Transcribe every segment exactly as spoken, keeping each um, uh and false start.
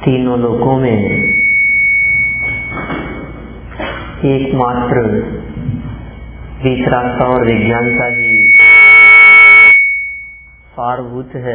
तीनों लोकों में एकमात्र वीतरागता और विज्ञानता ही सारभूत है।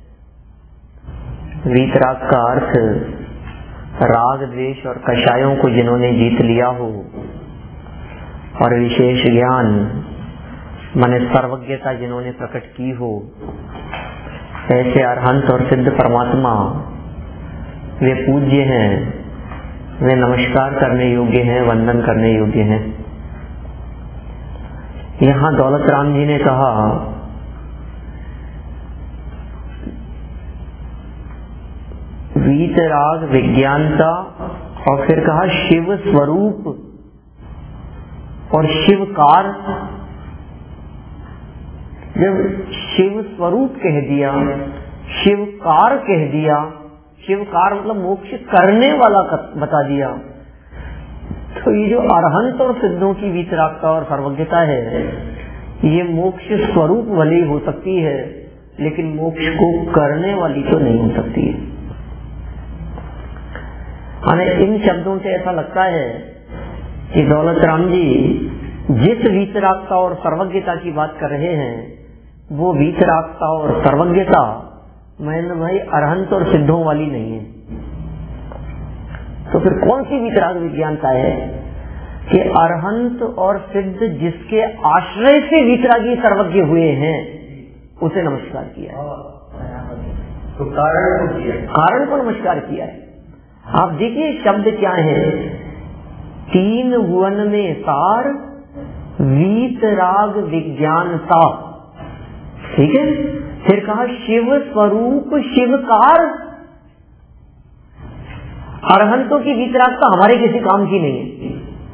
वीतराग का अर्थ राग द्वेष और कषायों को जिन्होंने जीत लिया हो, और विशेष ज्ञान माने सर्वज्ञता जिन्होंने प्रकट की हो, ऐसे अरहंत और सिद्ध परमात्मा वे पूज्य हैं, वे नमस्कार करने योग्य हैं, वंदन करने योग्य हैं। यहाँ दौलत राम जी ने कहा वीतराग विज्ञानता, और फिर कहा शिव स्वरूप और शिवकार। जब शिव स्वरूप कह दिया, शिवकार कह दिया, शिवकार मतलब मोक्ष करने वाला बता दिया, तो ये जो अरहंत और सिद्धों की वीतरागता और सर्वज्ञता है, ये मोक्ष स्वरूप भले हो सकती है, लेकिन मोक्ष को करने वाली तो नहीं हो सकती है। माने इन शब्दों से ऐसा लगता है कि दौलत राम जी जिस वीतरागता और सर्वज्ञता की बात कर रहे हैं, वो वीतरागता और सर्वज्ञता महेंद्र भाई अरहंत और सिद्धों वाली नहीं है। तो फिर कौन सी वीतराग विज्ञानता है कि अरहंत और सिद्ध जिसके आश्रय से वीतरागी सर्वज्ञ हुए हैं, उसे नमस्कार किया है, तो कारण को किया, कारण को नमस्कार किया है। आप देखिए शब्द क्या है, तीन भुवन में सार वीतराग विज्ञानता, ठीक है। फिर कहा शिव स्वरूप शिवकार। अरहंतों की वीतरागता हमारे किसी काम की नहीं है,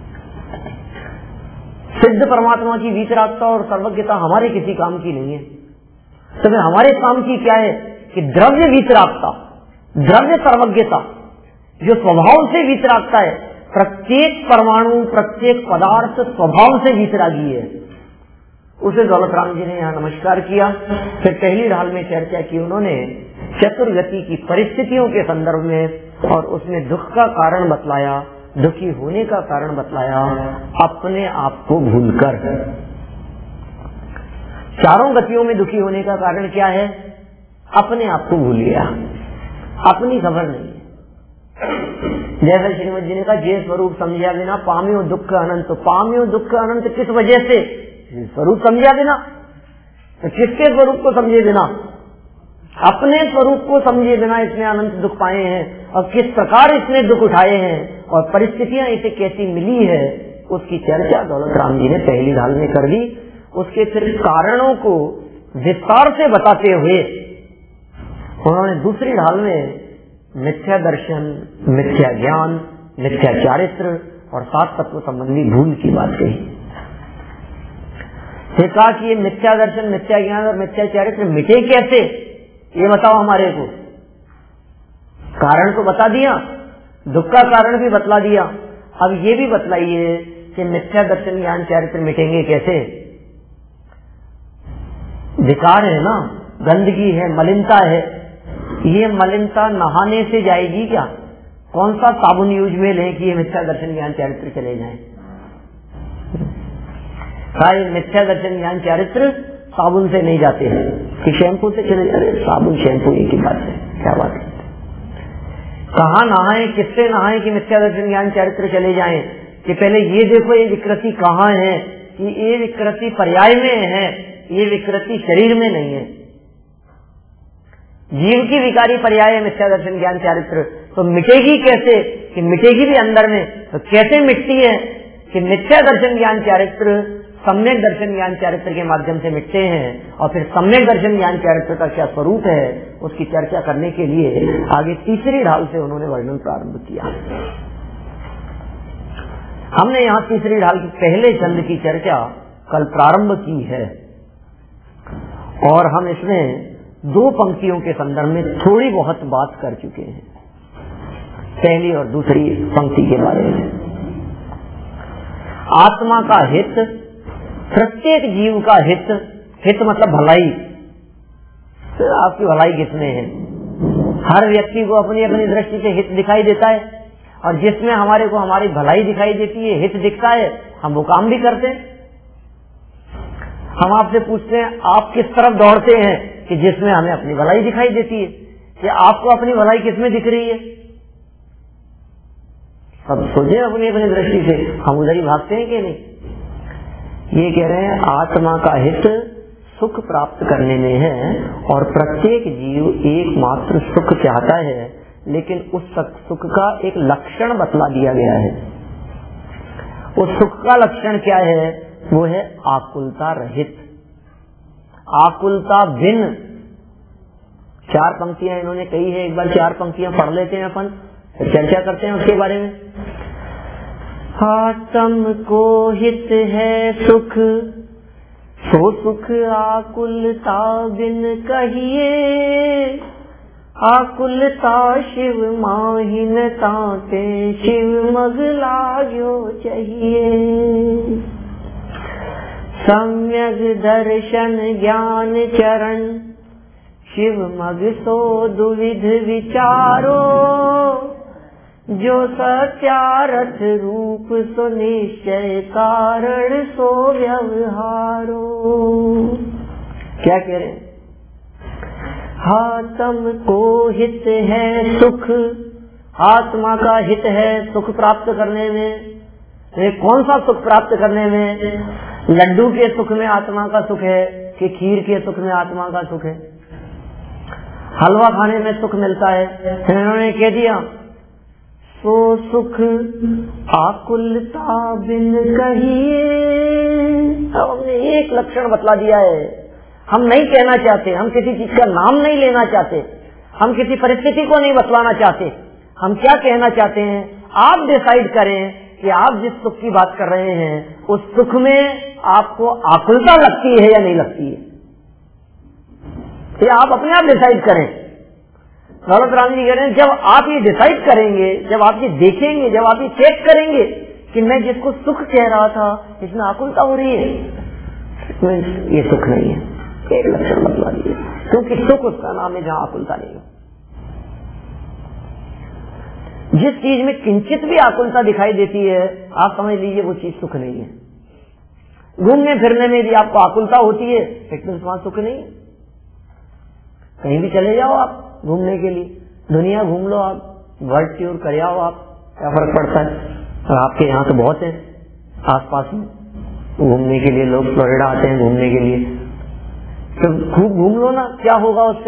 सिद्ध परमात्मा की वीतरागता और सर्वज्ञता हमारे किसी काम की नहीं है। तो फिर हमारे काम की क्या है कि द्रव्य वीतरागता, द्रव्य सर्वज्ञता, जो स्वभाव से वीतरागता है, प्रत्येक परमाणु प्रत्येक पदार्थ स्वभाव से वीतरागी है, उसे दौलत राम जी ने यहाँ नमस्कार किया। फिर पहली ढाल में चर्चा की उन्होंने चतुर्गति की परिस्थितियों के संदर्भ में, और उसमें दुख का कारण बतलाया, दुखी होने का कारण बतलाया, अपने आप को भूलकर। चारों गतियों में दुखी होने का कारण क्या है? अपने आप को भूल गया, अपनी खबर नहीं है। जैसा श्रीमद जी ने कहा, जे स्वरूप समझा बिना पाम्यो दुख अनंत। पाम्यो दुख अनंत किस वजह से? स्वरूप समझा बिना। तो किसके स्वरूप को समझे बिना? अपने स्वरूप को समझे बिना इसने अनंत दुख पाए हैं, और किस प्रकार इसने दुख उठाए हैं और परिस्थितियां इसे कैसी मिली है, उसकी चर्चा दौलत राम जी ने पहली ढाल में कर दी। उसके फिर कारणों को विस्तार से बताते हुए उन्होंने दूसरी ढाल में मिथ्या दर्शन, मिथ्या ज्ञान, मिथ्या चारित्र और सात तत्व संबंधी भूल की बात कही। फिर कहा कि ये मिथ्या दर्शन, मिथ्या ज्ञान और मिथ्या चारित्र मिटे कैसे, ये बताओ हमारे को। कारण तो बता दिया, दुख का कारण भी बतला दिया, अब ये भी बतलाइए कि मिथ्या दर्शन ज्ञान चारित्र मिटेंगे कैसे। विकार है ना, गंदगी है, मलिनता है, ये मलिनता नहाने से जाएगी क्या? कौन सा साबुन यूज में लें कि ये मिथ्या दर्शन ज्ञान चारित्र चले जाएं? सारे मिथ्या दर्शन ज्ञान चारित्र साबुन से नहीं जाते हैं कि शैम्पू से चले जा रहे, साबुन शैम्पू एक ही बात है, क्या बात है। कहाँ नहाए, किससे नहाए कि मिथ्या दर्शन ज्ञान चारित्र चले जाएं? कि पहले ये देखो ये विकृति कहाँ है, कि ये विकृति पर्याय में है, ये विकृति शरीर में नहीं है। जीव की विकारी पर्याय है मिथ्या दर्शन ज्ञान चारित्र, तो मिटेगी कैसे? कि मिटेगी भी अंदर में। तो कैसे मिटती है? कि मिथ्या दर्शन ज्ञान चारित्र सम्यक दर्शन ज्ञान चारित्र के माध्यम से मिटते हैं, और फिर सम्यक दर्शन ज्ञान चारित्र का क्या स्वरूप है उसकी चर्चा करने के लिए आगे तीसरी ढाल से उन्होंने वर्णन प्रारंभ किया। हमने यहाँ तीसरी ढाल की पहले छंद की चर्चा कल प्रारंभ की है, और हम इसमें दो पंक्तियों के संदर्भ में थोड़ी बहुत बात कर चुके हैं, पहली और दूसरी पंक्ति के बारे में। आत्मा का हित, प्रत्येक जीव का हित, हित मतलब भलाई, तो आपकी भलाई किसमें है? हर व्यक्ति को अपनी अपनी दृष्टि से हित दिखाई देता है, और जिसमें हमारे को हमारी भलाई दिखाई देती है, हित दिखता है, हम वो काम भी करते हैं। हम आपसे पूछते हैं आप किस तरफ दौड़ते हैं, कि जिसमें हमें अपनी भलाई दिखाई देती है। कि आपको अपनी भलाई किसमें दिख रही है? सब सोचे अपनी अपनी दृष्टि से, हम उधर ही भागते हैं कि नहीं। ये कह रहे हैं आत्मा का हित सुख प्राप्त करने में है, और प्रत्येक जीव एकमात्र सुख चाहता है, लेकिन उस सुख का एक लक्षण बतला दिया गया है। उस सुख का लक्षण क्या है? वो है आकुलता रहित, आकुलता बिन। चार पंक्तियां इन्होंने कही है, एक बार चार पंक्तियां पढ़ लेते हैं, अपन चर्चा करते हैं उसके बारे में। आत्म को हित है सुख, सो सुख आकुलता बिन कहिए, आकुलता शिव माहिन ताते, शिव मग लाग्यो चाहिए। सम्यक दर्शन ज्ञान चरण, शिव मग सो दुविध विचारो, जो सत्यारथ रूप सो निश्चय कारण सो व्यवहारो। क्या कह रहे हैं? आत्म को हित है सुख, आत्मा का हित है सुख प्राप्त करने में। ये कौन सा सुख प्राप्त करने में? लड्डू के सुख में आत्मा का सुख है, कि खीर के सुख में आत्मा का सुख है? हलवा खाने में सुख मिलता है, इन्होंने कह दिया सो सुख आकुलता बिन कहिए। अब हमने एक लक्षण बतला दिया है। हम नहीं कहना चाहते, हम किसी चीज का नाम नहीं लेना चाहते, हम किसी परिस्थिति को नहीं बतलाना चाहते। हम क्या कहना चाहते हैं? आप डिसाइड करें कि आप जिस सुख की बात कर रहे हैं, उस सुख में आपको आकुलता लगती है या नहीं लगती है, ये आप अपने आप डिसाइड करें। दौलत राम जी कह रहे हैं, जब आप ये डिसाइड करेंगे, जब आप ये देखेंगे, जब आप ये चेक करेंगे कि मैं जिसको सुख कह रहा था इसमें आकुलता हो रही है, ये सुख नहीं है। एक लक्षण बतला दिए, क्योंकि सुख उसका नाम है जहां आकुलता नहीं है। जिस चीज में किंचित भी आकुलता दिखाई देती है, आप समझ लीजिए वो चीज सुख नहीं है। घूमने फिरने में भी आपको आकुलता होती है, लेकिन वहां सुख नहीं है। कहीं भी चले जाओ आप घूमने के लिए, दुनिया घूम लो आप, वर्ल्ड टूर कर आओ आप, क्या फर्क पड़ता है? और आपके यहाँ तो बहुत है आसपास में घूमने के लिए, लोग फ्लोरिडा आते हैं घूमने के लिए, तो खूब घूम लो ना, क्या होगा उससे?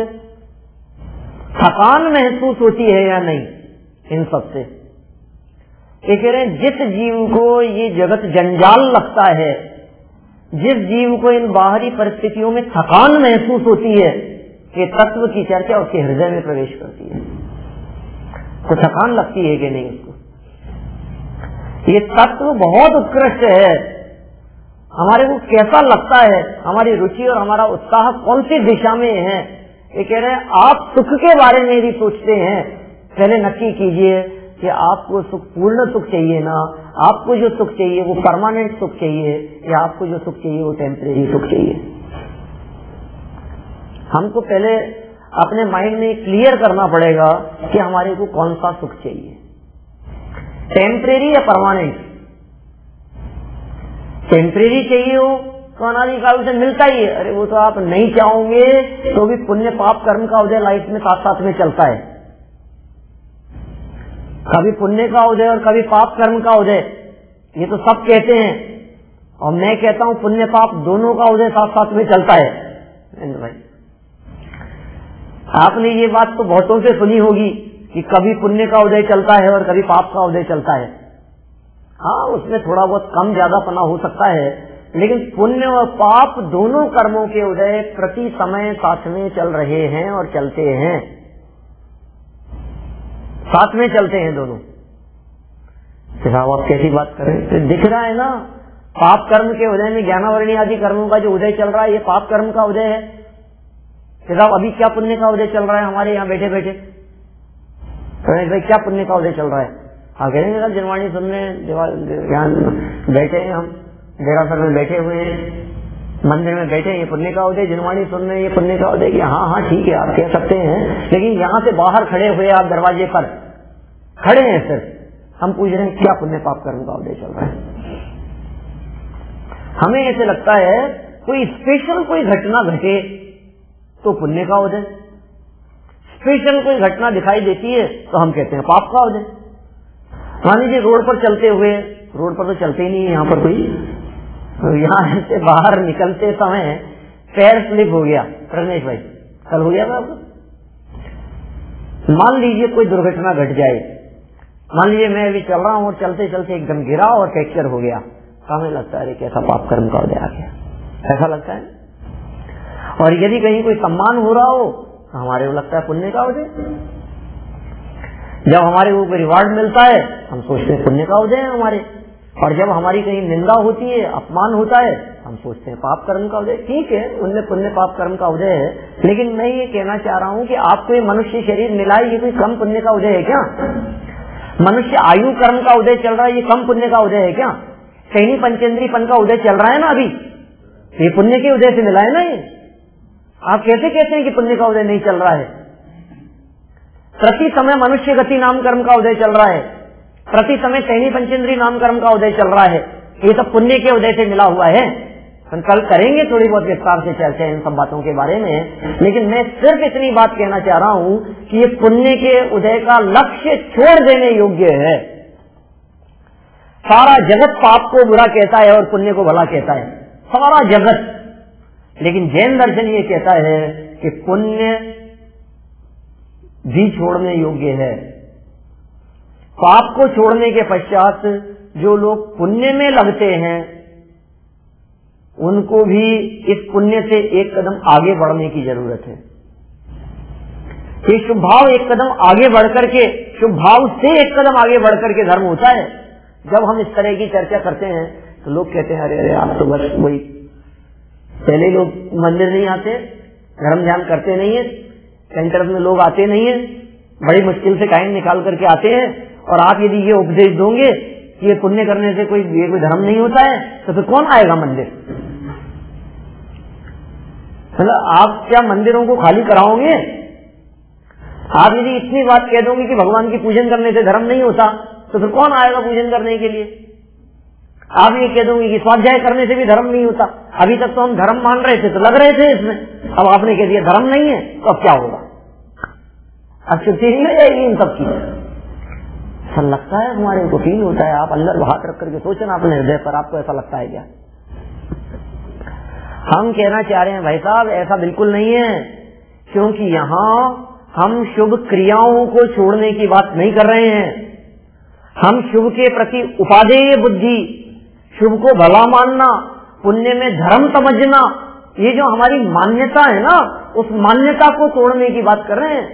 थकान महसूस होती है या नहीं इन सब से? ये कह रहे हैं जिस जीव को ये जगत जंजाल लगता है, जिस जीव को इन बाहरी परिस्थितियों में थकान महसूस होती है, ये तत्व की चर्चा उसके हृदय में प्रवेश करती है। तो थकान लगती है कि नहीं उसको? ये तत्व बहुत उत्कृष्ट है, हमारे को कैसा लगता है, हमारी रुचि और हमारा उत्साह कौन सी दिशा में है। ये कह रहे हैं आप सुख के बारे में भी सोचते हैं, पहले नक्की कीजिए कि आपको सुख, पूर्ण सुख चाहिए ना, आपको जो सुख चाहिए वो परमानेंट सुख चाहिए, या आपको जो सुख चाहिए वो टेम्परेरी सुख चाहिए। हमको पहले अपने माइंड में क्लियर करना पड़ेगा कि हमारे को कौन सा सुख चाहिए, टेम्परेरी या परमानेंट। टेम्परेरी चाहिए हो तो अनादिकाल से मिलता ही है, अरे वो तो आप नहीं चाहोगे तो भी पुण्य पाप कर्म का उदय लाइफ में साथ साथ में चलता है। कभी पुण्य का उदय और कभी पाप कर्म का उदय, ये तो सब कहते हैं, और मैं कहता हूं पुण्य पाप दोनों का उदय साथ साथ में चलता है। भाई आपने ये बात तो बहुतों से सुनी होगी कि कभी पुण्य का उदय चलता है और कभी पाप का उदय चलता है। हाँ, उसमें थोड़ा बहुत कम ज्यादा पना हो सकता है, लेकिन पुण्य और पाप दोनों कर्मों के उदय प्रति समय साथ में चल रहे हैं और चलते हैं, साथ में चलते हैं दोनों। साहब आप कैसी बात करें? तो दिख रहा है ना, पाप कर्म के उदय में ज्ञानावरणी आदि कर्मों का जो उदय चल रहा है ये पाप कर्म का उदय है। साहब अभी क्या पुण्य का उदय चल रहा है हमारे यहाँ बैठे बैठे? भाई क्या पुण्य का उदय चल रहा है? हाँ कहेंगे सर जनवाणी सुनने यहाँ बैठे हैं, हम डेरासर में बैठे हुए हैं, मंदिर में बैठे ये पुण्य का उदय, जिनवाणी सुन रहे ये पुण्य का उदय, कि हाँ हाँ ठीक है आप कह सकते हैं, लेकिन यहाँ से बाहर खड़े हुए आप दरवाजे पर खड़े हैं, सिर्फ हम पूछ रहे हैं क्या पुण्य पाप कर्म का उदय चल रहा है। हमें ऐसे लगता है कोई स्पेशल कोई घटना घटे तो पुण्य का उदय, स्पेशल कोई घटना दिखाई देती है तो हम कहते हैं पाप का उदय। मान लीजिए रोड पर चलते हुए, रोड पर तो चलते ही नहीं है यहाँ पर कोई, तो यहाँ से बाहर निकलते समय पैर स्लिप हो गया, रमेश भाई कल हो गया था आपको। मान लीजिए कोई दुर्घटना घट जाए, मान लीजिए मैं अभी चल रहा हूँ और चलते चलते एकदम गिरा और फ्रैक्चर हो गया, हमें लगता है कैसा पाप कर्म का उदय आ गया, ऐसा लगता है। और यदि कहीं कोई सम्मान हो रहा हो तो हमारे को लगता है पुण्य का उदय। जब हमारे को कोई रिवार्ड मिलता है हम सोचते हैं पुण्य का उदय है हमारे, और जब हमारी कहीं निंदा होती है, अपमान होता है, हम सोचते हैं पाप कर्म का उदय। ठीक है, उनमें पुण्य पाप कर्म का उदय है, लेकिन मैं ये कहना चाह रहा हूँ कि आपको ये मनुष्य शरीर मिला है, ये कोई कम पुण्य का उदय है क्या? मनुष्य आयु कर्म का उदय चल रहा है, ये कम पुण्य का उदय है क्या? सैनी पंचेंद्रीपन का उदय चल रहा है ना अभी, ये पुण्य के उदय से मिला है ना। ये आप कैसे कहते हैं कि पुण्य का उदय नहीं चल रहा है? प्रति समय मनुष्य गति नाम कर्म का उदय चल रहा है, प्रति समय सैनी पंचेंद्री नाम कर्म का उदय चल रहा है, ये सब पुण्य के उदय से मिला हुआ है। हम कल करेंगे थोड़ी बहुत विस्तार से चर्चा इन सब बातों के बारे में, लेकिन मैं सिर्फ इतनी बात कहना चाह रहा हूं कि ये पुण्य के उदय का लक्ष्य छोड़ देने योग्य है। सारा जगत पाप को बुरा कहता है और पुण्य को भला कहता है, सारा जगत। लेकिन जैन दर्शन ये कहता है कि पुण्य भी छोड़ने योग्य है। पाप को छोड़ने के पश्चात जो लोग पुण्य में लगते हैं उनको भी इस पुण्य से एक कदम आगे बढ़ने की जरूरत है। ये शुभ भाव एक कदम आगे बढ़कर के, शुभ भाव से एक कदम आगे बढ़कर के धर्म होता है। जब हम इस तरह की चर्चा करते हैं तो लोग कहते हैं अरे अरे आप तो बस वही, पहले लोग मंदिर नहीं आते, धर्म ध्यान करते नहीं है, सेंटर में लोग आते नहीं है, बड़ी मुश्किल से टाइम निकाल करके आते हैं, और आप यदि ये उपदेश दोगे कि ये पुण्य करने से कोई ये कोई धर्म नहीं होता है तो फिर कौन आएगा मंदिर? मतलब आप क्या मंदिरों को खाली कराओगे? आप यदि इतनी बात कह दोगे कि भगवान की पूजन करने से धर्म नहीं होता तो फिर कौन आएगा पूजन करने के लिए? आप ये कह दोगे कि स्वाध्याय करने से भी धर्म नहीं होता, अभी तक तो हम धर्म मान रहे थे तो लग रहे थे इसमें, अब आपने कह दिया धर्म नहीं है तो अब क्या होगा? अब छुट्टी नहीं हो जाएगी इन सब की। ऐसा लगता है हमारे को फील होता है, आप अंदर हाथ रख करके सोचना अपने हृदय पर, आपको ऐसा लगता है क्या? हम कहना चाह रहे हैं भाई साहब ऐसा बिल्कुल नहीं है, क्योंकि यहाँ हम शुभ क्रियाओं को छोड़ने की बात नहीं कर रहे हैं। हम शुभ के प्रति उपादेय बुद्धि, शुभ को भला मानना, पुण्य में धर्म समझना, ये जो हमारी मान्यता है ना, उस मान्यता को तोड़ने की बात कर रहे हैं।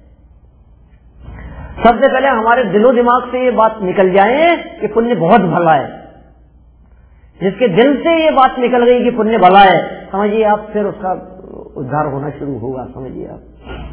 सबसे पहले हमारे दिलो दिमाग से ये बात निकल जाए कि पुण्य बहुत भला है। जिसके दिल से ये बात निकल गई कि पुण्य भला है, समझिए आप, फिर उसका उद्धार होना शुरू होगा। समझिए आप,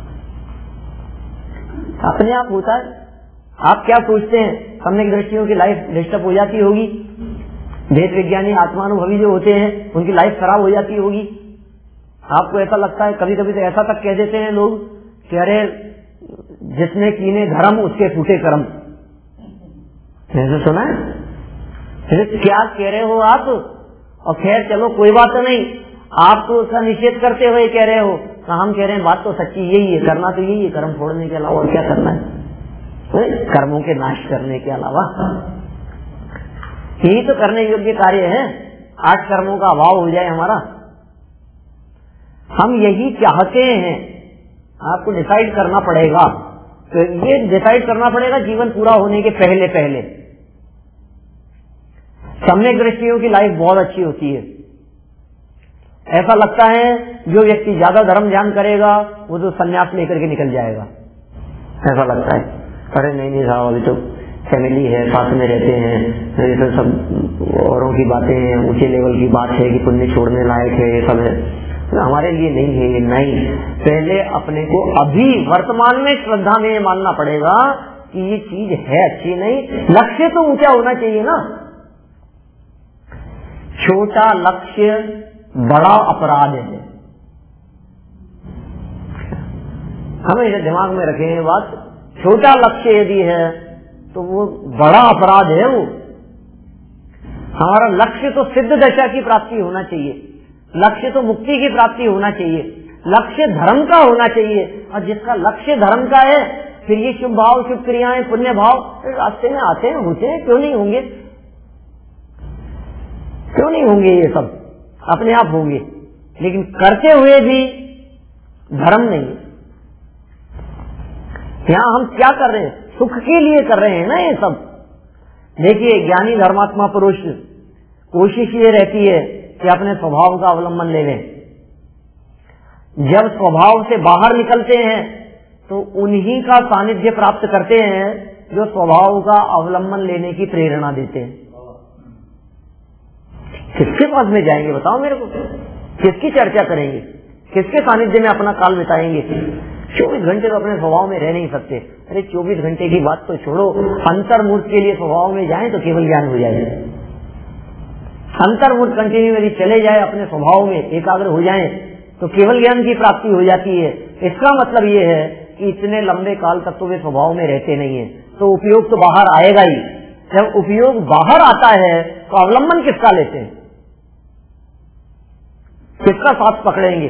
अपने आप होता है। आप क्या सोचते हैं, सम्यक दृष्टियों की लाइफ डिस्टर्ब हो जाती होगी, भेद विज्ञानी आत्मानुभवी जो होते हैं उनकी लाइफ खराब हो जाती होगी। आपको ऐसा लगता है, कभी कभी तो ऐसा तक कह देते हैं लोग कि अरे जिसने कीने धर्म उसके फूटे कर्म। ऐसे सुना है? क्या कह रहे हो आप? और खैर चलो कोई बात नहीं, आप तो उसका निषेध करते हुए कह रहे हो, तो हम कह रहे हैं बात तो सच्ची यही है, करना तो यही है, कर्म छोड़ने के अलावा और क्या करना है? कर्मों के नाश करने के अलावा यही तो करने योग्य कार्य है। आठ कर्मों का अभाव हो जाए हमारा, हम यही चाहते हैं। आपको डिसाइड करना पड़ेगा, तो ये डिसाइड करना पड़ेगा जीवन पूरा होने के पहले पहले। सम्यक दृष्टियों की लाइफ बहुत अच्छी होती है। ऐसा लगता है जो व्यक्ति ज्यादा धर्म ध्यान करेगा वो तो संन्यास लेकर के निकल जाएगा, ऐसा लगता है। अरे नहीं नहीं साहब, अभी तो फैमिली है, साथ में रहते हैं, ये तो सब औरों की बातें हैं, ऊंचे लेवल की बात है कि पुण्य छोड़ने लायक है, ये सब है, हमारे लिए नहीं है। ये नहीं, पहले अपने को अभी वर्तमान में श्रद्धा में मानना पड़ेगा कि ये चीज है अच्छी नहीं। लक्ष्य तो ऊंचा होना चाहिए ना। छोटा लक्ष्य बड़ा अपराध है। हमें इसे दिमाग में रखें ये बात, छोटा लक्ष्य यदि है तो वो बड़ा अपराध है। वो हमारा लक्ष्य तो सिद्ध दशा की प्राप्ति होना चाहिए, लक्ष्य तो मुक्ति की प्राप्ति होना चाहिए, लक्ष्य धर्म का होना चाहिए। और जिसका लक्ष्य धर्म का है फिर ये शुभ भाव, शुभ क्रियाएं, पुण्य भाव रास्ते में आते हैं, होते हैं, क्यों नहीं होंगे, क्यों नहीं होंगे, ये सब अपने आप होंगे। लेकिन करते हुए भी धर्म नहीं है। यहाँ हम क्या कर रहे हैं, सुख के लिए कर रहे हैं ना ये सब। देखिए ज्ञानी धर्मात्मा पुरुष कोशिश ये रहती है कि अपने स्वभाव का अवलंबन ले लें। जब स्वभाव से बाहर निकलते हैं तो उन्हीं का सानिध्य प्राप्त करते हैं जो स्वभाव का अवलंबन लेने की प्रेरणा देते हैं। किसके पास में जाएंगे बताओ मेरे को, किसकी चर्चा करेंगे, किसके सानिध्य में अपना काल बिताएंगे। चौबीस घंटे तो अपने स्वभाव में रह नहीं सकते। अरे चौबीस घंटे की बात तो छोड़ो, अंतर्मुख के लिए स्वभाव में जाएं तो केवल ज्ञान हो जाएगा। अंतर्मुख कंटिन्यू यदि चले जाए, अपने स्वभाव में एकाग्र हो जाएं तो केवल ज्ञान की प्राप्ति हो जाती है। इसका मतलब ये है कि इतने लंबे काल तक तो वे स्वभाव में रहते नहीं है, तो उपयोग तो बाहर आएगा ही। जब उपयोग बाहर आता है तो अवलंबन किसका लेते हैं, किसका साथ पकड़ेंगे?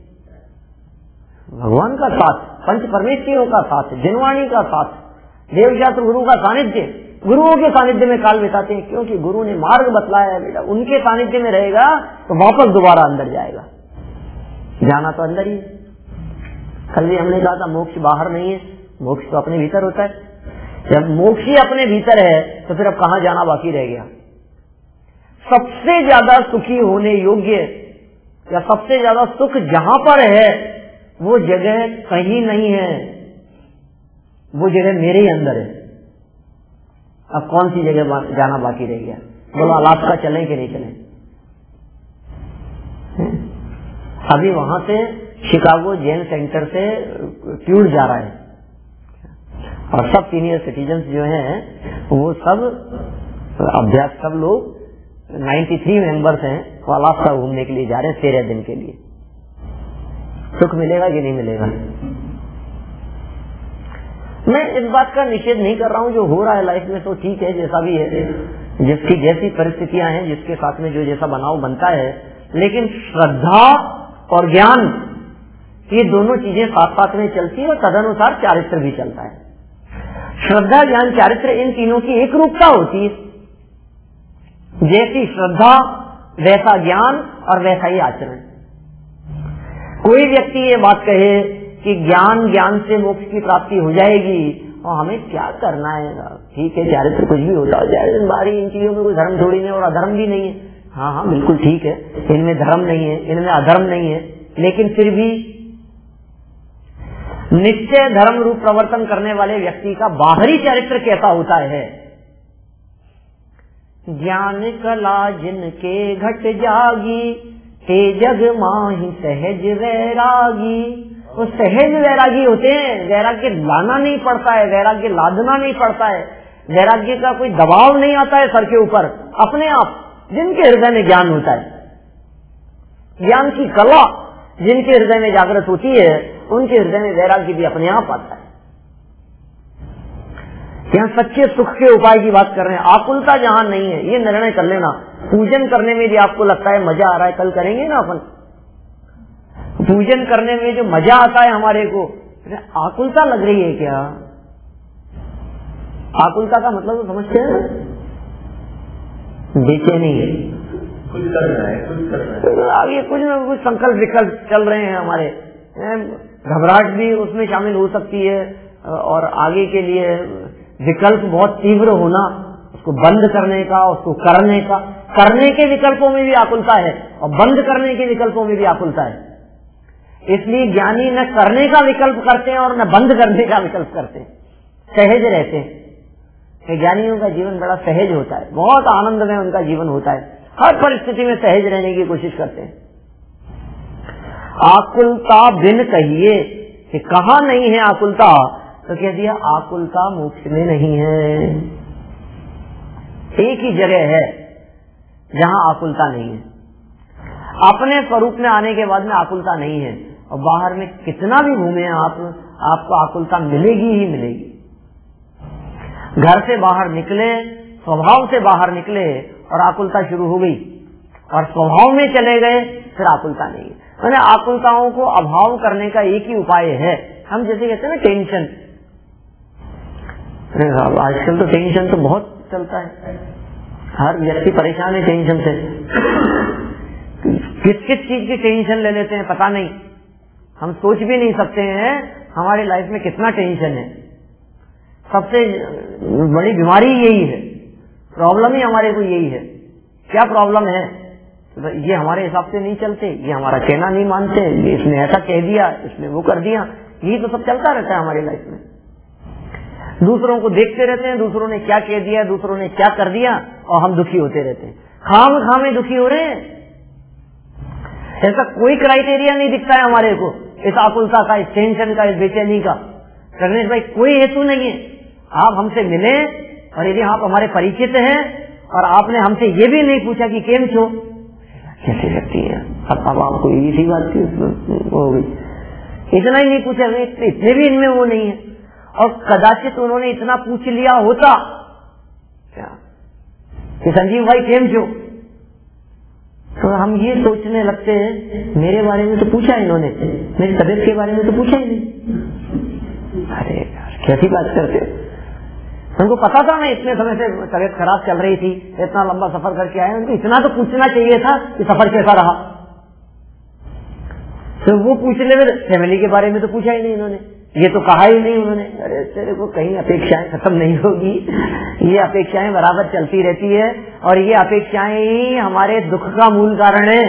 भगवान का साथ, पंच परमेश्वरों का साथ, जिनवाणी का साथ, देवशास्त्र गुरु का सानिध्य। गुरुओं के सानिध्य में काल बिताते हैं क्योंकि गुरु ने मार्ग बतलाया है। बेटा उनके सानिध्य में रहेगा तो वापस दोबारा अंदर जाएगा, जाना तो अंदर ही। कल भी हमने कहा था मोक्ष बाहर नहीं है, मोक्ष तो अपने भीतर होता है। जब मोक्ष ही अपने भीतर है तो फिर अब कहाँ जाना बाकी रह गया। सबसे ज्यादा सुखी होने योग्य या सबसे ज्यादा सुख जहां पर है वो जगह कहीं नहीं है, वो जगह मेरे ही अंदर है। अब कौन सी जगह जाना बाकी रह गया? बोलो अलास्का चलें कि नहीं चलें? अभी वहां से शिकागो जैन सेंटर से ट्यूर जा रहा है और सब सीनियर सिटीजन्स जो हैं वो सब अभ्यास, सब लोग तिरानवे मेंबर्स हैं, वो अलास्का घूमने के लिए जा रहे हैं तेरह दिन के लिए। सुख मिलेगा कि नहीं मिलेगा? मैं इस बात का निषेध नहीं कर रहा हूं, जो हो रहा है लाइफ में तो ठीक है, जैसा भी है, जिसकी जैसी परिस्थितियां हैं, जिसके साथ में जो जैसा बनाव बनता है। लेकिन श्रद्धा और ज्ञान ये दोनों चीजें साथ साथ में चलती है और तदनुसार चारित्र भी चलता है। श्रद्धा, ज्ञान, चारित्र इन तीनों की एक रूपता होती है। जैसी श्रद्धा वैसा ज्ञान और वैसा ही आचरण। कोई व्यक्ति ये बात कहे कि ज्ञान ज्ञान से मोक्ष की प्राप्ति हो जाएगी और हमें क्या करना है, ठीक है चारित्र कुछ भी होता है, बारी इन चीजों में कोई धर्म थोड़ी नहीं और अधर्म भी नहीं है। हाँ हाँ बिल्कुल ठीक है, इनमें धर्म नहीं है, इनमें अधर्म नहीं है, लेकिन फिर भी निश्चय धर्म रूप प्रवर्तन करने वाले व्यक्ति का बाहरी चरित्र कैसा होता है? ज्ञान कला जिनके घट जागी, हे जग माही सहज वैरागी। वो सहज वैरागी होते हैं, वैराग्य लाना नहीं पड़ता है, वैराग्य लादना नहीं पड़ता है, वैराग्य का कोई दबाव नहीं आता है सर के ऊपर, अपने आप जिनके हृदय में ज्ञान होता है, ज्ञान की कला जिनके हृदय में जागृत होती है, उनके हृदय में वैराग्य भी अपने आप आता है। यहाँ सच्चे सुख के उपाय की बात कर रहे हैं, आकुलता जहां नहीं है, ये निर्णय कर लेना। पूजन करने में भी आपको लगता है मजा आ रहा है, कल करेंगे ना अपन, पूजन करने में जो मजा आता है हमारे को, आकुलता लग रही है क्या? आकुलता का मतलब तो समझते हैं ना, बेचैनी है, कुछ कर रहा है, कुछ कर रहा है, आगे कुछ ना कुछ संकल्प विकल्प चल रहे हैं हमारे, घबराहट भी उसमें शामिल हो सकती है और आगे के लिए विकल्प बहुत तीव्र होना, उसको बंद करने का, उसको करने का, करने के विकल्पों में भी आकुलता है और बंद करने के विकल्पों में भी आकुलता है। इसलिए ज्ञानी न करने का विकल्प करते हैं और न बंद करने का विकल्प करते हैं, सहज रहते हैं। ज्ञानियों का जीवन बड़ा सहज होता है, बहुत आनंद में उनका जीवन होता है, हर परिस्थिति में सहज रहने की कोशिश करते हैं। आकुलता बिन कहिए कि कहाँ नहीं है आकुलता, तो कह दिया आकुलता मोक्ष में नहीं है। एक ही जगह है जहां आकुलता नहीं है। अपने स्वरूप में आने के बाद में आकुलता नहीं है, और बाहर में कितना भी घूमे आप, आपको आकुलता मिलेगी ही मिलेगी। घर से बाहर निकले, स्वभाव से बाहर निकले और आकुलता शुरू हो गई, और स्वभाव में चले गए फिर आकुलता नहीं है। मैंने आकुलताओं को अभाव करने का एक ही उपाय है, हम जैसे कहते हैं ना टेंशन, आजकल तो टेंशन तो बहुत चलता है, हर व्यक्ति परेशान है टेंशन से। किस किस चीज की टेंशन ले लेते हैं पता नहीं, हम सोच भी नहीं सकते हैं हमारी लाइफ में कितना टेंशन है। सबसे बड़ी बीमारी यही है, प्रॉब्लम ही हमारे को यही है। क्या प्रॉब्लम है? ये हमारे हिसाब से नहीं चलते, ये हमारा कहना नहीं मानते, ये इसने ऐसा कह दिया, इसने वो कर दिया, यही तो सब चलता रहता है हमारी लाइफ में। दूसरों को देखते रहते हैं, दूसरों ने क्या कह दिया, दूसरों ने क्या कर दिया, और हम दुखी होते रहते हैं, खाम खामे दुखी हो रहे हैं। ऐसा कोई क्राइटेरिया नहीं दिखता है हमारे को इस आकुलता का, इस टेंशन का, इस बेचैनी का। रमेश भाई कोई हेतु नहीं है। आप हमसे मिले और यदि आप हमारे परिचित हैं और आपने हमसे ये भी नहीं पूछा कि केम छो, कैसे लगती है अब अब आपको इसी बात की हो गई, इतना ही नहीं पूछा, इतने भी इनमें वो नहीं है। और कदाचित उन्होंने इतना पूछ लिया होता क्या कि संजीव भाई केम छो, तो हम ये सोचने लगते हैं मेरे बारे में तो पूछा इन्होंने, मेरी तबीयत के बारे में तो पूछा ही नहीं। अरे यार कैसी बात करते हो, उनको पता था मैं इतने समय से तबीयत खराब चल रही थी, इतना लंबा सफर करके आए, उनको इतना तो पूछना चाहिए था कि सफर कैसा रहा। तो वो पूछ ले, फैमिली के बारे में तो पूछा ही नहीं इन्होंने, ये तो कहा ही नहीं उन्होंने। अरे तेरे को कहीं अपेक्षाएं खत्म नहीं होगी, ये अपेक्षाएं बराबर चलती रहती है, और ये अपेक्षाएं ही हमारे दुख का मूल कारण है।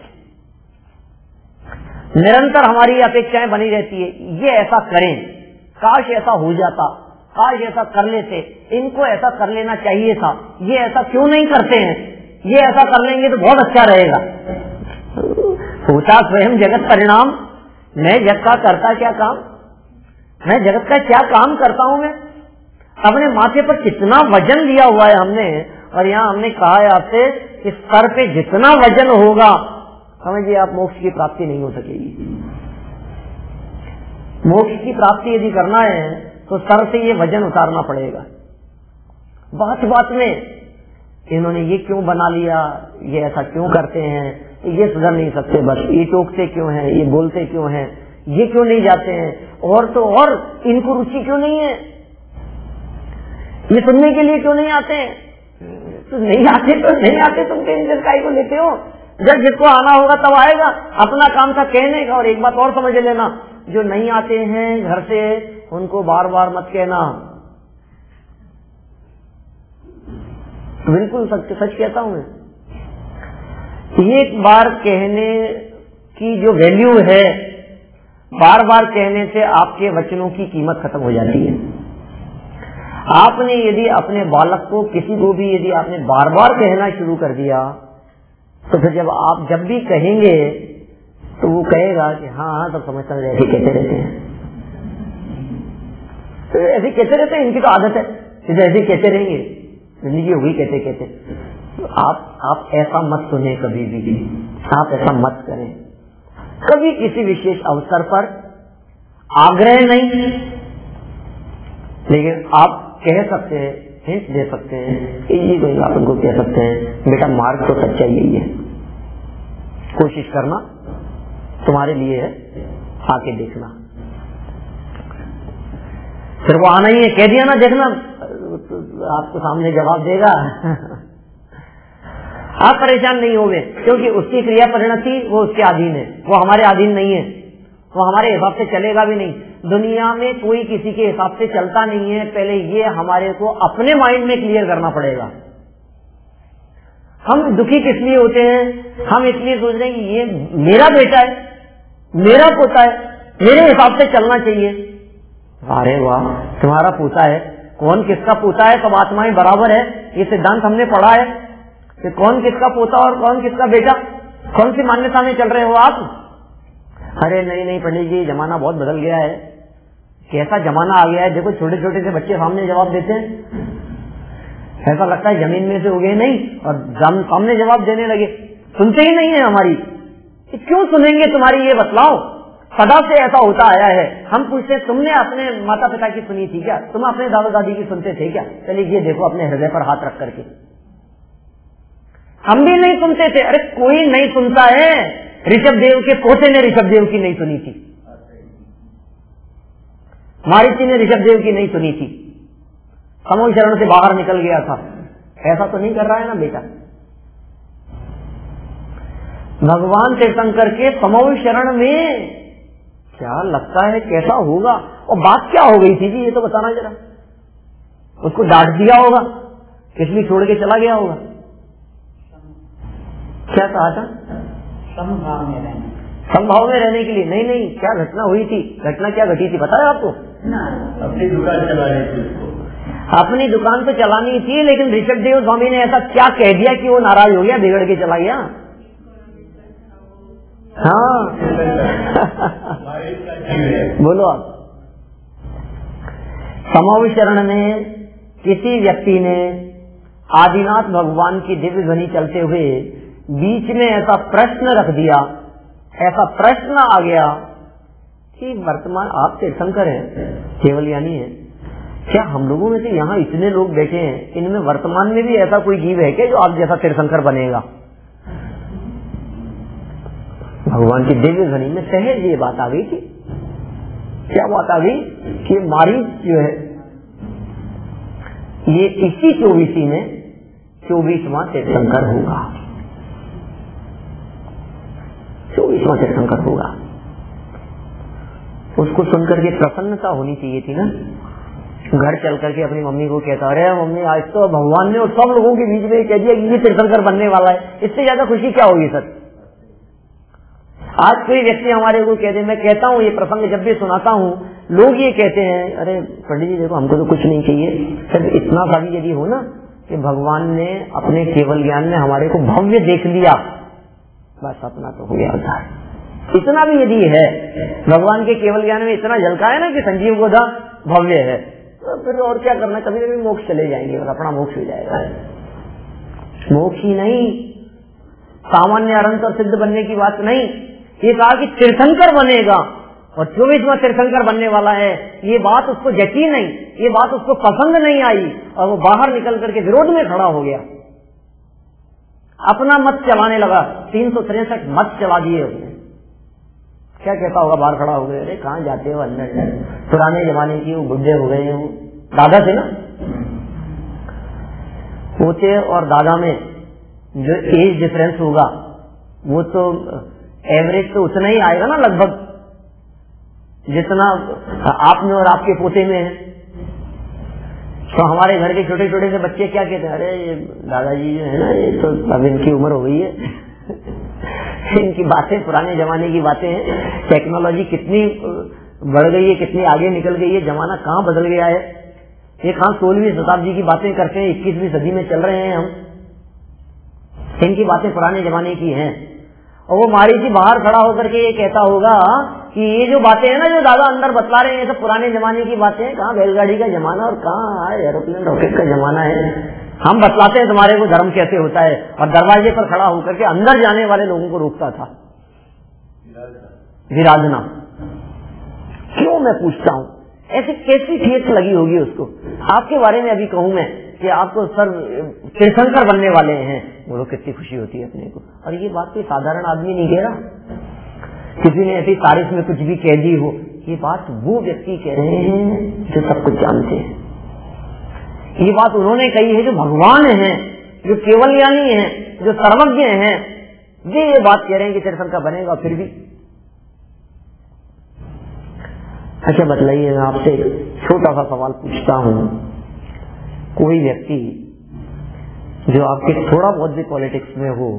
निरंतर हमारी अपेक्षाएं बनी रहती है, ये ऐसा करें, काश ऐसा हो जाता, काश ऐसा कर लेते, इनको ऐसा कर लेना चाहिए था, ये ऐसा क्यों नहीं करते हैं, ये ऐसा कर लेंगे तो बहुत अच्छा रहेगा। होता स्वयं जगत परिणाम, मैं जग का करता क्या काम, मैं जगत का क्या काम करता हूं। मैं अपने माथे पर कितना वजन लिया हुआ है हमने, और यहाँ हमने कहा है आपसे कि सर पे जितना वजन होगा, समझिए आप मोक्ष की प्राप्ति नहीं हो सकेगी। मोक्ष की प्राप्ति यदि करना है तो सर से ये वजन उतारना पड़ेगा। बात बात में इन्होंने ये क्यों बना लिया, ये ऐसा क्यों करते हैं, ये सुधर नहीं सकते, बस ये टोकते क्यों हैं, ये बोलते क्यों हैं, ये क्यों नहीं जाते हैं, और तो और इनको रुचि क्यों नहीं है, ये सुनने के लिए क्यों नहीं आते हैं। तो नहीं आते तो नहीं आते, तुम टेंशन काहे को लेते हो, जब जिसको आना होगा तब आएगा। अपना काम था कहने का। और एक बात और समझ लेना, जो नहीं आते हैं घर से उनको बार बार मत कहना, बिल्कुल सच सच कहता हूं मैं। एक बार कहने की जो वैल्यू है, बार बार कहने से आपके वचनों की कीमत खत्म हो जाती है। आपने यदि अपने बालक को, किसी को भी यदि आपने बार बार कहना शुरू कर दिया, तो फिर जब आप जब भी कहेंगे तो वो कहेगा कि हाँ हाँ सब समझता है, ऐसे कहते रहते हैं, तो ऐसे कहते रहते हैं, इनकी तो आदत है, ऐसे कहते रहेंगे, जिंदगी हो गई कहते कहते। तो आप आप ऐसा मत सुने कभी भी, आप ऐसा मत करें कभी। किसी विशेष अवसर पर आग्रह नहीं, लेकिन आप कह सकते हैं, हिंट दे सकते हैं, ये कोई आप उनको कह सकते हैं, बेटा मार्ग तो सच्चा यही है, कोशिश करना तुम्हारे लिए है, आके देखना। फिर वो आना ही है, कह दिया ना, देखना आपको सामने जवाब देगा। आप परेशान नहीं होंगे, क्योंकि उसकी क्रिया परिणति वो उसके अधीन है, वो हमारे अधीन नहीं है, वो हमारे हिसाब से चलेगा भी नहीं। दुनिया में कोई किसी के हिसाब से चलता नहीं है, पहले ये हमारे को अपने माइंड में क्लियर करना पड़ेगा। हम दुखी किस लिए होते हैं, हम इसलिए सोच रहे हैं कि ये मेरा बेटा है, मेरा पोता है, मेरे हिसाब से चलना चाहिए। अरे वाह, तुम्हारा पोता है, कौन किसका पोता है, सब आत्माएं बराबर है, ये सिद्धांत हमने पढ़ा है कि कौन किसका पोता और कौन किसका बेटा। कौन सी मान्यता में चल रहे हो आप? अरे नहीं नहीं पंडित जी, जमाना बहुत बदल गया है। कैसा जमाना आ गया है, देखो छोटे छोटे से बच्चे सामने जवाब देते हैं, ऐसा लगता है जमीन में से उगे नहीं और सामने जवाब देने लगे, सुनते ही नहीं है हमारी। क्यों सुनेंगे तुम्हारी, ये बतलाओ। सदा से ऐसा होता आया है। हम पूछते तुमने अपने माता पिता की सुनी थी क्या, तुम अपने दादा दादी की सुनते थे क्या? चलिए ये देखो अपने हृदय पर हाथ रख करके, हम भी नहीं सुनते थे। अरे कोई नहीं सुनता है। ऋषभ देव के पोते ने ऋषभ देव की नहीं सुनी थी, महर्षि ने ऋषभ देव की नहीं सुनी थी, समूह शरण से बाहर निकल गया था। ऐसा तो नहीं कर रहा है ना बेटा। भगवान तीर्थंकर के समूह शरण में क्या लगता है कैसा होगा, और बात क्या हो गई थी जी, ये तो बताना जरा। उसको डांट दिया होगा, इसलिए छोड़ के चला गया होगा। क्या कहा था? समभाव में रहने, समभाव में रहने के लिए। नहीं नहीं, क्या घटना हुई थी, घटना क्या घटी थी पता है आपको? अपनी दुकान चलानी थी उसको, अपनी दुकान तो चलानी थी, लेकिन ऋषभ देव स्वामी ने ऐसा क्या कह दिया कि वो नाराज हो गया, बिगड़ के चला गया। हाँ बोलो आप। समूह शरण में किसी व्यक्ति ने आदिनाथ भगवान की दिव्य ध्वनि चलते हुए बीच में ऐसा प्रश्न रख दिया, ऐसा प्रश्न आ गया कि वर्तमान आप तीर्थंकर हैं, केवलयानी हैं, क्या हम लोगों में से यहाँ इतने लोग बैठे हैं, इनमें वर्तमान में भी ऐसा कोई जीव है क्या जो आप जैसा तीर्थंकर बनेगा? भगवान की दिव्य ध्वनि में सहज ये बात आ गई थी। क्या बात आ गई कि मारीच जो है ये इसी चौबीसी में चौबीसवां तीर्थंकर होगा, चौबीसवां तीर्थंकर होगा। उसको सुनकर के प्रसन्नता होनी चाहिए थी ना। घर चल करके अपनी मम्मी को कहता, अरे मम्मी आज तो भगवान ने और सब लोगों के बीच में कह दिया कि ये तीर्थंकर बनने वाला है, इससे ज्यादा खुशी क्या होगी सर? आज कोई व्यक्ति हमारे को कहते, मैं कहता हूँ ये प्रसंग जब भी सुनाता हूँ, लोग ये कहते हैं, अरे पंडित जी देखो हमको तो कुछ नहीं चाहिए, सिर्फ इतना सा भी यदि हो ना कि भगवान ने अपने केवल ज्ञान में हमारे को भव्य देख लिया, बस अपना तो हो गया होता है। इतना भी यदि है, भगवान के केवल ज्ञान में इतना झलका है ना कि संजीव गोदा भव्य है, तो फिर और क्या करना, कभी कभी मोक्ष चले जाएंगे और अपना मोक्ष हो जाएगा। मोक्ष ही नहीं, सामान्य अनंत और सिद्ध बनने की बात नहीं, ये कहा कि तीर्थंकर बनेगा और चौबीसवां तीर्थंकर बनने वाला है। ये बात उसको जची नहीं, ये बात उसको पसंद नहीं आई और वो बाहर निकल करके विरोध में खड़ा हो गया, अपना मत चलाने लगा। तीन सौ तिरसठ मत चला दिए उसने। क्या कहता होगा बाहर खड़ा हो गए, अरे कहाँ जाते हो अंदर, पुराने जमाने की वो बुढ़े हो गए हैं, वो दादा थे ना, पोते और दादा में जो एज डिफरेंस होगा वो तो एवरेज तो उतना ही आएगा ना लगभग जितना आप में और आपके पोते में है। तो हमारे घर के छोटे छोटे से बच्चे क्या कहते हैं, अरे ये दादाजी जो है ना, ये तो अब इनकी उम्र हो गई है इनकी बातें पुराने जमाने की बातें हैं, टेक्नोलॉजी कितनी बढ़ गई है, कितनी आगे निकल गई है, जमाना कहाँ बदल गया है, ये कहाँ सोलहवीं शताब्दी की बातें करते हैं, इक्कीसवीं सदी में चल रहे हैं हम, इनकी बातें पुराने जमाने की हैं। और वो मारी जी बाहर खड़ा होकर के ये कहता होगा कि ये जो बातें हैं ना जो दादा अंदर बतला रहे हैं, ये सब पुराने जमाने की बातें हैं, कहाँ बैलगाड़ी का जमाना और कहाँ एरोप्लेन रॉकेट का जमाना है। हम बतलाते हैं तुम्हारे को धर्म कैसे होता है, और दरवाजे पर खड़ा होकर के अंदर जाने वाले लोगों को रोकता था, विराजना। क्यों मैं पूछता हूँ, ऐसी कैसी ठेस लगी होगी उसको। आपके बारे में अभी कहूँ मैं कि आपको सर तीर्थंकर बनने वाले हैं, बोलो कितनी खुशी होती है अपने को। और ये बात कोई साधारण आदमी नहीं कह रहा, किसी ने ऐसी तारीफ में कुछ भी कह दी हो, ये बात वो व्यक्ति कह रहे हैं जो सब कुछ जानते हैं। ये बात उन्होंने कही है जो भगवान हैं, जो केवलयानी हैं, जो सर्वज्ञ हैं, ये ये बात कह रहे हैं कि तीर्थंकर बनेगा। फिर भी अच्छा बतलाइए, मैं आपसे छोटा सा सवाल पूछता हूँ, कोई व्यक्ति जो आपके थोड़ा बहुत भी पॉलिटिक्स में हो,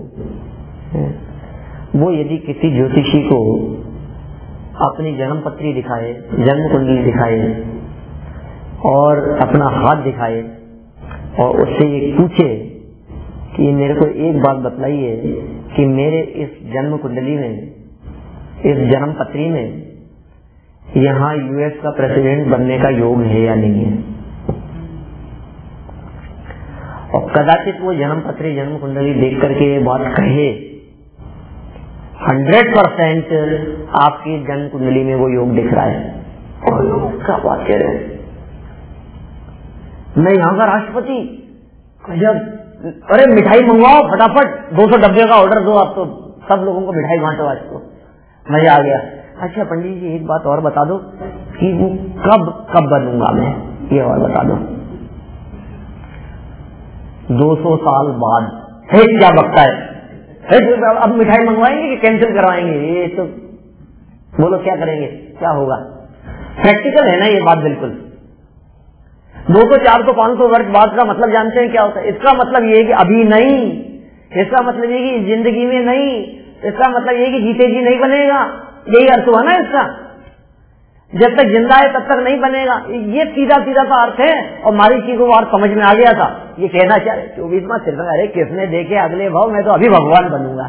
वो यदि किसी ज्योतिषी को अपनी जन्म पत्री दिखाए, जन्म कुंडली दिखाए और अपना हाथ दिखाए और उससे ये पूछे कि मेरे को एक बात बतलाइए कि मेरे इस जन्म कुंडली में, इस जन्म पत्री में यहाँ यूएस का प्रेसिडेंट बनने का योग है या नहीं है, और कदाचित वो जन्म पत्री जन्म कुंडली देख करके ये बात कहे, हंड्रेड परसेंट आपकी जन्म कुंडली में वो योग दिख रहा है। और क्या बात कह रहे हैं, मैं यहाँ का राष्ट्रपति, जब अरे मिठाई मंगवाओ फटाफट, दो सौ डब्बे का ऑर्डर दो, आप तो सब लोगों को मिठाई बांटो आज को, मजा आ गया। अच्छा पंडित जी एक बात और बता दो कि कब कब बनूंगा मैं, ये और बता दो। दो सौ साल बाद है, क्या बकता है, है अब मिठाई मंगवाएंगे कि कैंसिल करवाएंगे, ये तो बोलो क्या करेंगे, क्या होगा। प्रैक्टिकल है ना ये बात बिल्कुल। दो सौ चार सौ पांच सौ वर्ष बाद का मतलब जानते हैं क्या होता है? इसका मतलब ये है कि अभी नहीं, इसका मतलब ये कि जिंदगी में नहीं, इसका मतलब ये कि जीते जी नहीं बनेगा, यही अर्थ हुआ ना इसका। जब तक जिंदा है तब तक नहीं बनेगा, ये सीधा सीधा सा अर्थ है। और मारीची को और समझ में आ गया था, ये कहना चाह रहे चौबीसवां तीर्थंकर, अरे किसने देखे अगले भाव, मैं तो अभी भगवान बनूंगा।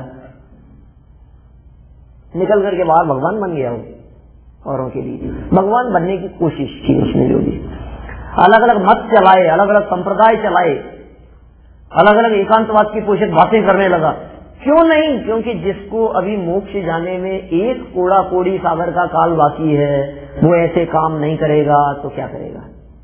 निकल करके बाहर भगवान बन गया हूं, औरों के लिए भगवान बनने की कोशिश की उसने। जो भी अलग अलग मत चलाए, अलग अलग संप्रदाय चलाए, अलग अलग एकांतवाद की पोषक बातें करने लगा। क्यों नहीं? क्योंकि जिसको अभी मोक्ष जाने में एक कोड़ा कोड़ी सागर का काल बाकी है, वो ऐसे काम नहीं करेगा तो क्या करेगा।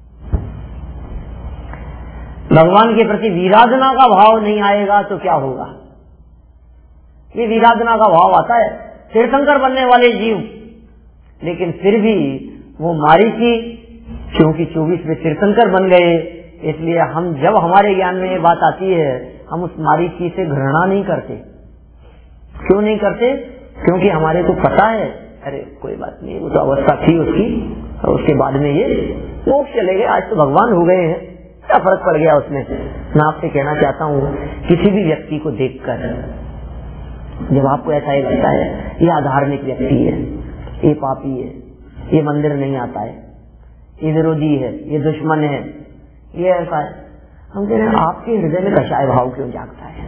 भगवान के प्रति वीराधना का भाव नहीं आएगा तो क्या होगा। ये वीराधना का भाव आता है तीर्थंकर बनने वाले जीव, लेकिन फिर भी वो मारीची क्योंकि चौबीस में तीर्थंकर बन गए, इसलिए हम जब हमारे ज्ञान में ये बात आती है हम उस मारीची से घृणा नहीं करते। क्यों नहीं करते? क्योंकि हमारे को पता है अरे कोई बात नहीं, वो तो अवस्था थी उसकी, और उसके बाद में ये लोग चले गए, आज तो भगवान हो गए हैं, क्या फर्क पड़ गया उसमें। मैं आपसे कहना चाहता हूँ किसी भी व्यक्ति को देखकर जब आपको ऐसा ही लगता है ये अधार्मिक व्यक्ति है, ये पापी है, ये मंदिर नहीं आता है, ये विरोधी है, ये दुश्मन है, ये ऐसा है, हम कह रहे हैं आपके हृदय में कषाय भाव क्यों जागता है।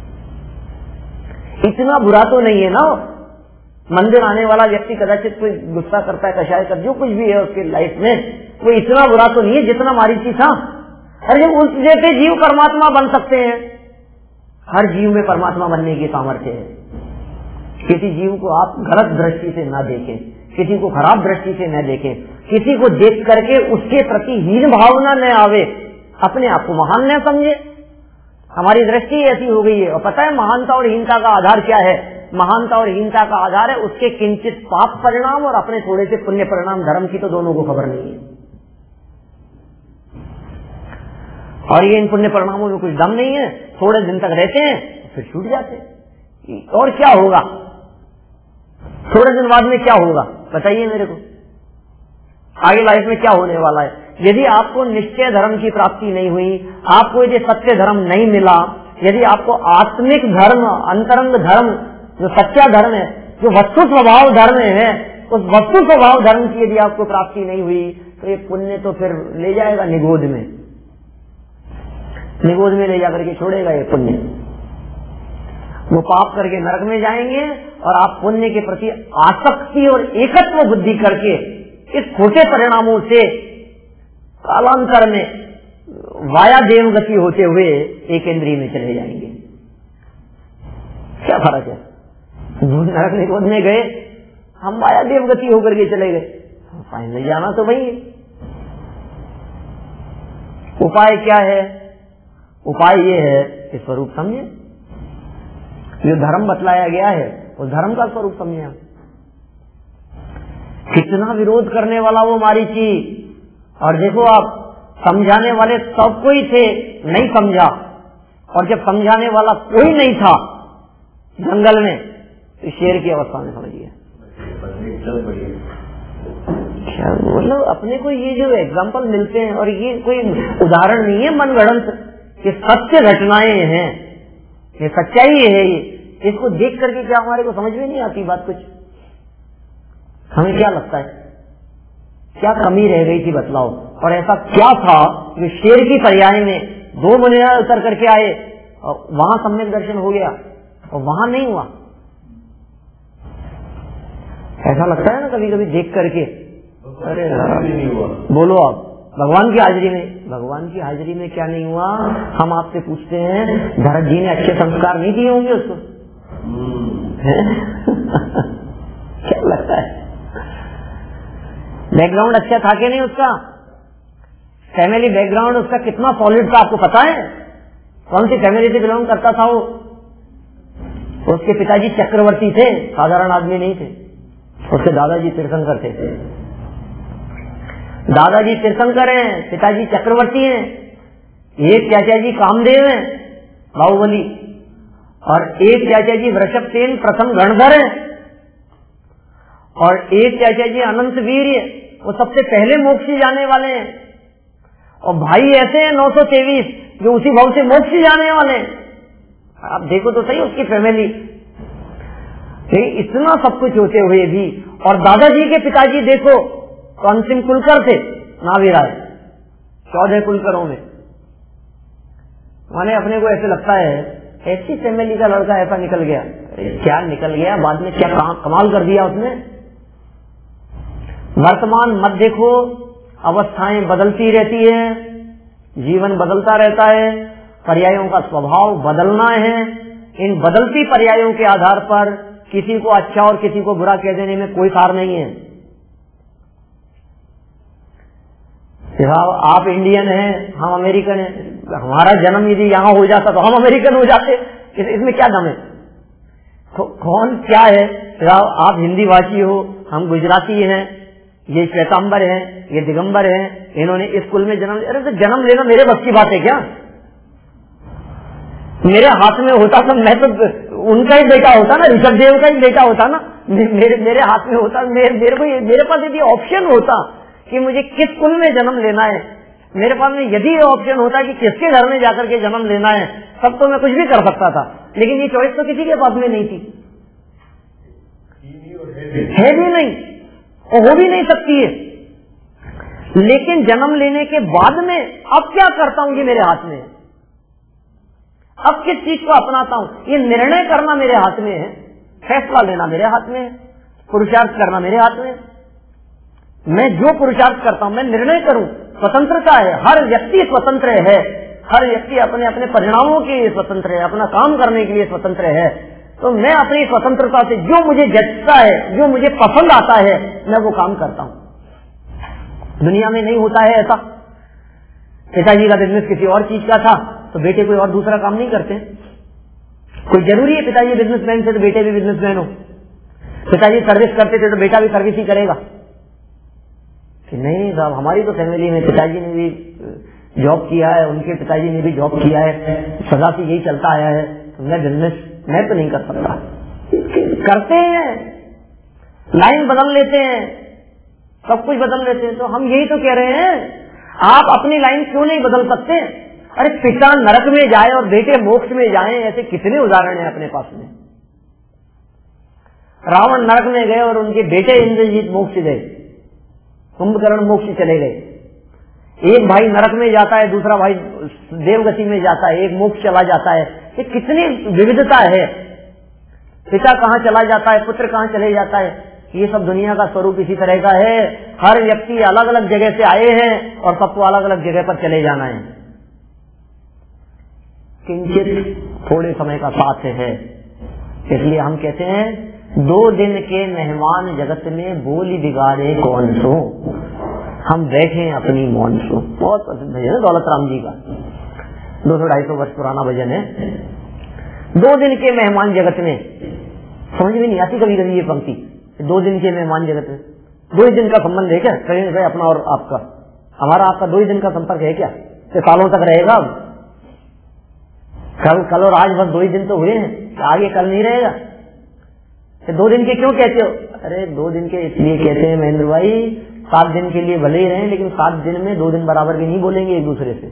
इतना बुरा तो नहीं है ना। मंदिर आने वाला व्यक्ति कदाचित कोई गुस्सा करता है, कषाय कर, जो कुछ भी है उसके लाइफ में, वो इतना बुरा तो नहीं है जितना मारीची था। अरे जब उस जैसे जीव परमात्मा बन सकते हैं, हर जीव में परमात्मा बनने की सामर्थ्य है। किसी जीव को आप गलत दृष्टि से न देखें, किसी को खराब दृष्टि से न देखें, किसी को देख करके उसके प्रति हीन भावना न आवे, अपने आप को महान न समझे। हमारी दृष्टि ऐसी हो गई है। और पता है महानता और हीनता का आधार क्या है? महानता और हीनता का आधार है उसके किंचित पाप परिणाम और अपने थोड़े से पुण्य परिणाम। धर्म की तो दोनों को खबर नहीं है, और ये इन पुण्य परिणामों में कुछ दम नहीं है। थोड़े दिन तक रहते हैं फिर छूट जाते, और क्या होगा थोड़े दिन बाद में क्या होगा बताइए मेरे को, आगे लाइफ में क्या होने वाला है। यदि आपको निश्चय धर्म की प्राप्ति नहीं हुई, आपको यदि सत्य धर्म नहीं मिला, यदि आपको आत्मिक धर्म, अंतरंग धर्म, जो सच्चा धर्म है, जो वस्तु स्वभाव धर्म है, उस वस्तु स्वभाव धर्म की यदि आपको प्राप्ति नहीं हुई, तो ये पुण्य तो फिर ले जाएगा निगोद में, निगोद में ले जाकर के छोड़ेगा ये पुण्य। वो पाप करके नरक में जाएंगे, और आप पुण्य के प्रति आसक्ति और एकत्व बुद्धि करके इस खोटे परिणामों से कालांतर में वाया देव गति होते हुए एक इंद्रिय में चले जाएंगे। क्या फर्क है? नरक निगोद में गए, हम वाया देव गति होकर के चले गए, फाइनली जाना तो वही है। उपाय क्या है? उपाय ये है कि स्वरूप समझे, जो धर्म बतलाया गया है उस धर्म का स्वरूप समझे। हम कितना विरोध करने वाला वो मारीची, और देखो आप समझाने वाले सब कोई थे, नहीं समझा, और जब समझाने वाला कोई नहीं था जंगल में, तो शेर की अवस्था में समझिए। क्या मतलब अपने को ये जो एग्जाम्पल मिलते हैं, और ये कोई उदाहरण नहीं है मनगढ़ंत, ये सत्य घटनाएं हैं, ये सच्चाई है। ये इसको देख करके क्या हमारे को समझ में नहीं आती बात कुछ? हमें क्या लगता है क्या कमी रह गई थी बतलाओ? और ऐसा क्या था जो शेर की पर्याय में दो मुनि उतर करके आए और वहां सम्यक दर्शन हो गया और वहां नहीं हुआ? ऐसा लगता है ना कभी कभी देख करके, अरे बोलो आप भगवान की हाजिरी में, भगवान की हाजिरी में क्या नहीं हुआ? हम आपसे पूछते हैं, भरत जी ने अच्छे संस्कार नहीं दिए होंगे उसको? क्या लगता है? बैकग्राउंड अच्छा था कि नहीं उसका? फैमिली बैकग्राउंड उसका कितना सॉलिड था आपको पता है? कौन सी फैमिली से बिलोंग करता था वो? उसके पिताजी चक्रवर्ती थे, साधारण आदमी नहीं थे। उसके दादाजी तीर्थंकर थे। दादाजी तीर्थंकर हैं, पिताजी चक्रवर्ती हैं। एक चाचा जी कामदेव हैं, बाहुबली, और एक चाचा जी वृषभसेन प्रथम गणधर हैं, और एक चाचा जी अनंत वीर्य, वो सबसे पहले मोक्ष जाने वाले हैं। और भाई ऐसे हैं नौ सौ तेईस जो उसी भाव से मोक्ष जाने वाले हैं। आप देखो तो सही उसकी फैमिली, इतना सब कुछ होते हुए भी। और दादाजी के पिताजी देखो तो अंतिम कुलकर थे, नाभिराज, चौदह कुलकरों में। माने अपने को ऐसे लगता है ऐसी फैमिली का लड़का ऐसा निकल गया, क्या निकल गया, बाद में क्या कमाल कर दिया उसने। वर्तमान मत देखो, अवस्थाएं बदलती रहती है, जीवन बदलता रहता है, पर्यायों का स्वभाव बदलना है। इन बदलती पर्यायों के आधार पर किसी को अच्छा और किसी को बुरा कह देने में कोई सार नहीं है। आप इंडियन हैं, हम अमेरिकन हैं, हमारा जन्म यदि यहाँ हो जाता तो हम अमेरिकन हो जाते, इस, इसमें क्या दम है? कौन क्या है? आप हिंदी भाषी हो, हम गुजराती हैं, ये श्वेतांबर हैं, ये दिगंबर हैं, इन्होंने इस कुल में जन्म। अरे तो जन्म लेना मेरे बस की बात है क्या? मेरे हाथ में होता तो मैं तो उनका ही बेटा होता ना, ऋषभ देव का ही बेटा होता ना, मेरे मेरे हाथ में होता, मेरे, मेरे को मेरे पास यदि ऑप्शन होता कि मुझे किस कुल में जन्म लेना है, मेरे पास में यदि ये ऑप्शन होता कि किसके घर में जाकर के जन्म लेना है, तब तो मैं कुछ भी कर सकता था। लेकिन ये चॉइस तो किसी के पास में नहीं थी, है भी नहीं और हो भी नहीं सकती है। लेकिन जन्म लेने के बाद में अब क्या करता हूं ये मेरे हाथ में है। अब किस चीज को अपनाता हूं ये निर्णय करना मेरे हाथ में है, फैसला लेना मेरे हाथ में है, पुरुषार्थ करना मेरे हाथ में है। मैं जो पुरुषार्थ करता हूं मैं निर्णय करूं, स्वतंत्रता है, हर व्यक्ति स्वतंत्र है, हर व्यक्ति अपने अपने परिणामों के लिए स्वतंत्र है, अपना काम करने के लिए स्वतंत्र है। तो मैं अपनी स्वतंत्रता से जो मुझे जचता है, जो मुझे पसंद आता है, मैं वो काम करता हूं। दुनिया में नहीं होता है ऐसा। पिताजी का बिजनेस किसी और चीज का था तो बेटे कोई और दूसरा काम नहीं करते। कोई जरूरी है पिताजी बिजनेसमैन थे तो बेटे भी बिजनेसमैन हो, पिताजी सर्विस करते थे तो बेटा भी सर्विस ही करेगा कि नहीं साहब? हमारी तो फैमिली में पिताजी ने भी जॉब किया है, उनके पिताजी ने भी जॉब किया है, सदा से यही चलता आया है, तो मैं बिजनेस मैं तो नहीं कर सकता। करते हैं, लाइन बदल लेते हैं, सब कुछ बदल लेते हैं। तो हम यही तो कह रहे हैं, आप अपनी लाइन क्यों नहीं बदल सकते? अरे पिता नरक में जाए और बेटे मोक्ष में जाएं, ऐसे कितने उदाहरण हैं अपने पास में। रावण नरक में गए और उनके बेटे इंद्रजीत मोक्ष गए, कुंभकर्ण मोक्ष चले गए। एक भाई नरक में जाता है, दूसरा भाई देवगति में जाता है, एक मोक्ष चला जाता है। ये कितनी विविधता है। पिता कहाँ चला जाता है, पुत्र कहाँ चले जाता है, ये सब दुनिया का स्वरूप इसी तरह का है। हर व्यक्ति अलग अलग जगह से आए हैं और सबको अलग अलग जगह पर चले जाना है। किंचित थोड़े समय का साथ है, इसलिए हम कहते हैं दो दिन के मेहमान जगत में बोली बिगाड़े कौन सो, हम बैठे अपनी मौन सो। बहुत प्रसिद्ध भजन है दौलत राम जी का, दो सौ ढाई सौ वर्ष पुराना भजन है। दो दिन के मेहमान जगत में, समझ में नहीं आती कभी कभी ये पंक्ति, दो दिन के मेहमान जगत में। दो ही दिन का संबंध है क्या कहीं अपना और आपका? हमारा आपका दो ही दिन का संपर्क है क्या? तो सालों तक रहेगा? अब कल कल और आज बस दो ही दिन तो हुए हैं, आगे कल नहीं रहेगा। तो दो दिन के क्यों कहते हो? अरे दो दिन के इसलिए कहते हैं महेंद्र भाई, सात दिन के लिए भले ही रहे, लेकिन सात दिन में दो दिन बराबर भी नहीं बोलेंगे एक दूसरे से।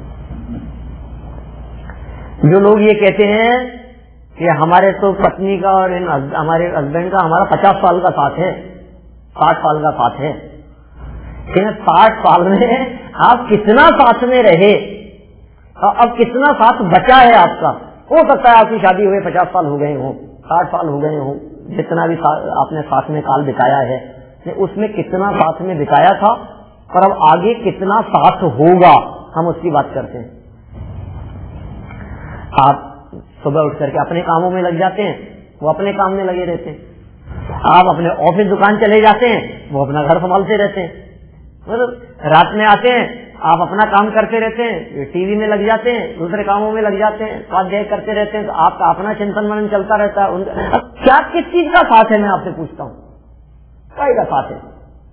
जो लोग ये कहते हैं कि हमारे तो पत्नी का और इन हमारे हस्बैंड का हमारा पचास साल का साथ है, साठ साल का साथ है, साठ साल में आप कितना साथ में रहे, अब कितना साथ बचा है आपका? हो सकता है आपकी शादी हुए पचास साल हो गए हो, साठ साल हो गए हो, जितना भी आपने साथ में काल बिताया है, उसमें कितना साथ में बिताया था और अब आगे कितना साथ होगा, हम उसकी बात करते हैं। आप सुबह उठ करके अपने कामों में लग जाते हैं, वो अपने काम में लगे रहते हैं। आप अपने ऑफिस दुकान चले जाते हैं, वो अपना घर संभालते रहते हैं। मतलब रात में आते हैं, आप अपना काम करते रहते हैं, टीवी में लग जाते हैं, दूसरे कामों में लग जाते हैं, स्वाध्याय करते रहते हैं, तो आपका अपना चिंतन मनन चलता रहता है। अब क्या किस चीज का साथ है, मैं आपसे पूछता हूँ, काय का साथ है?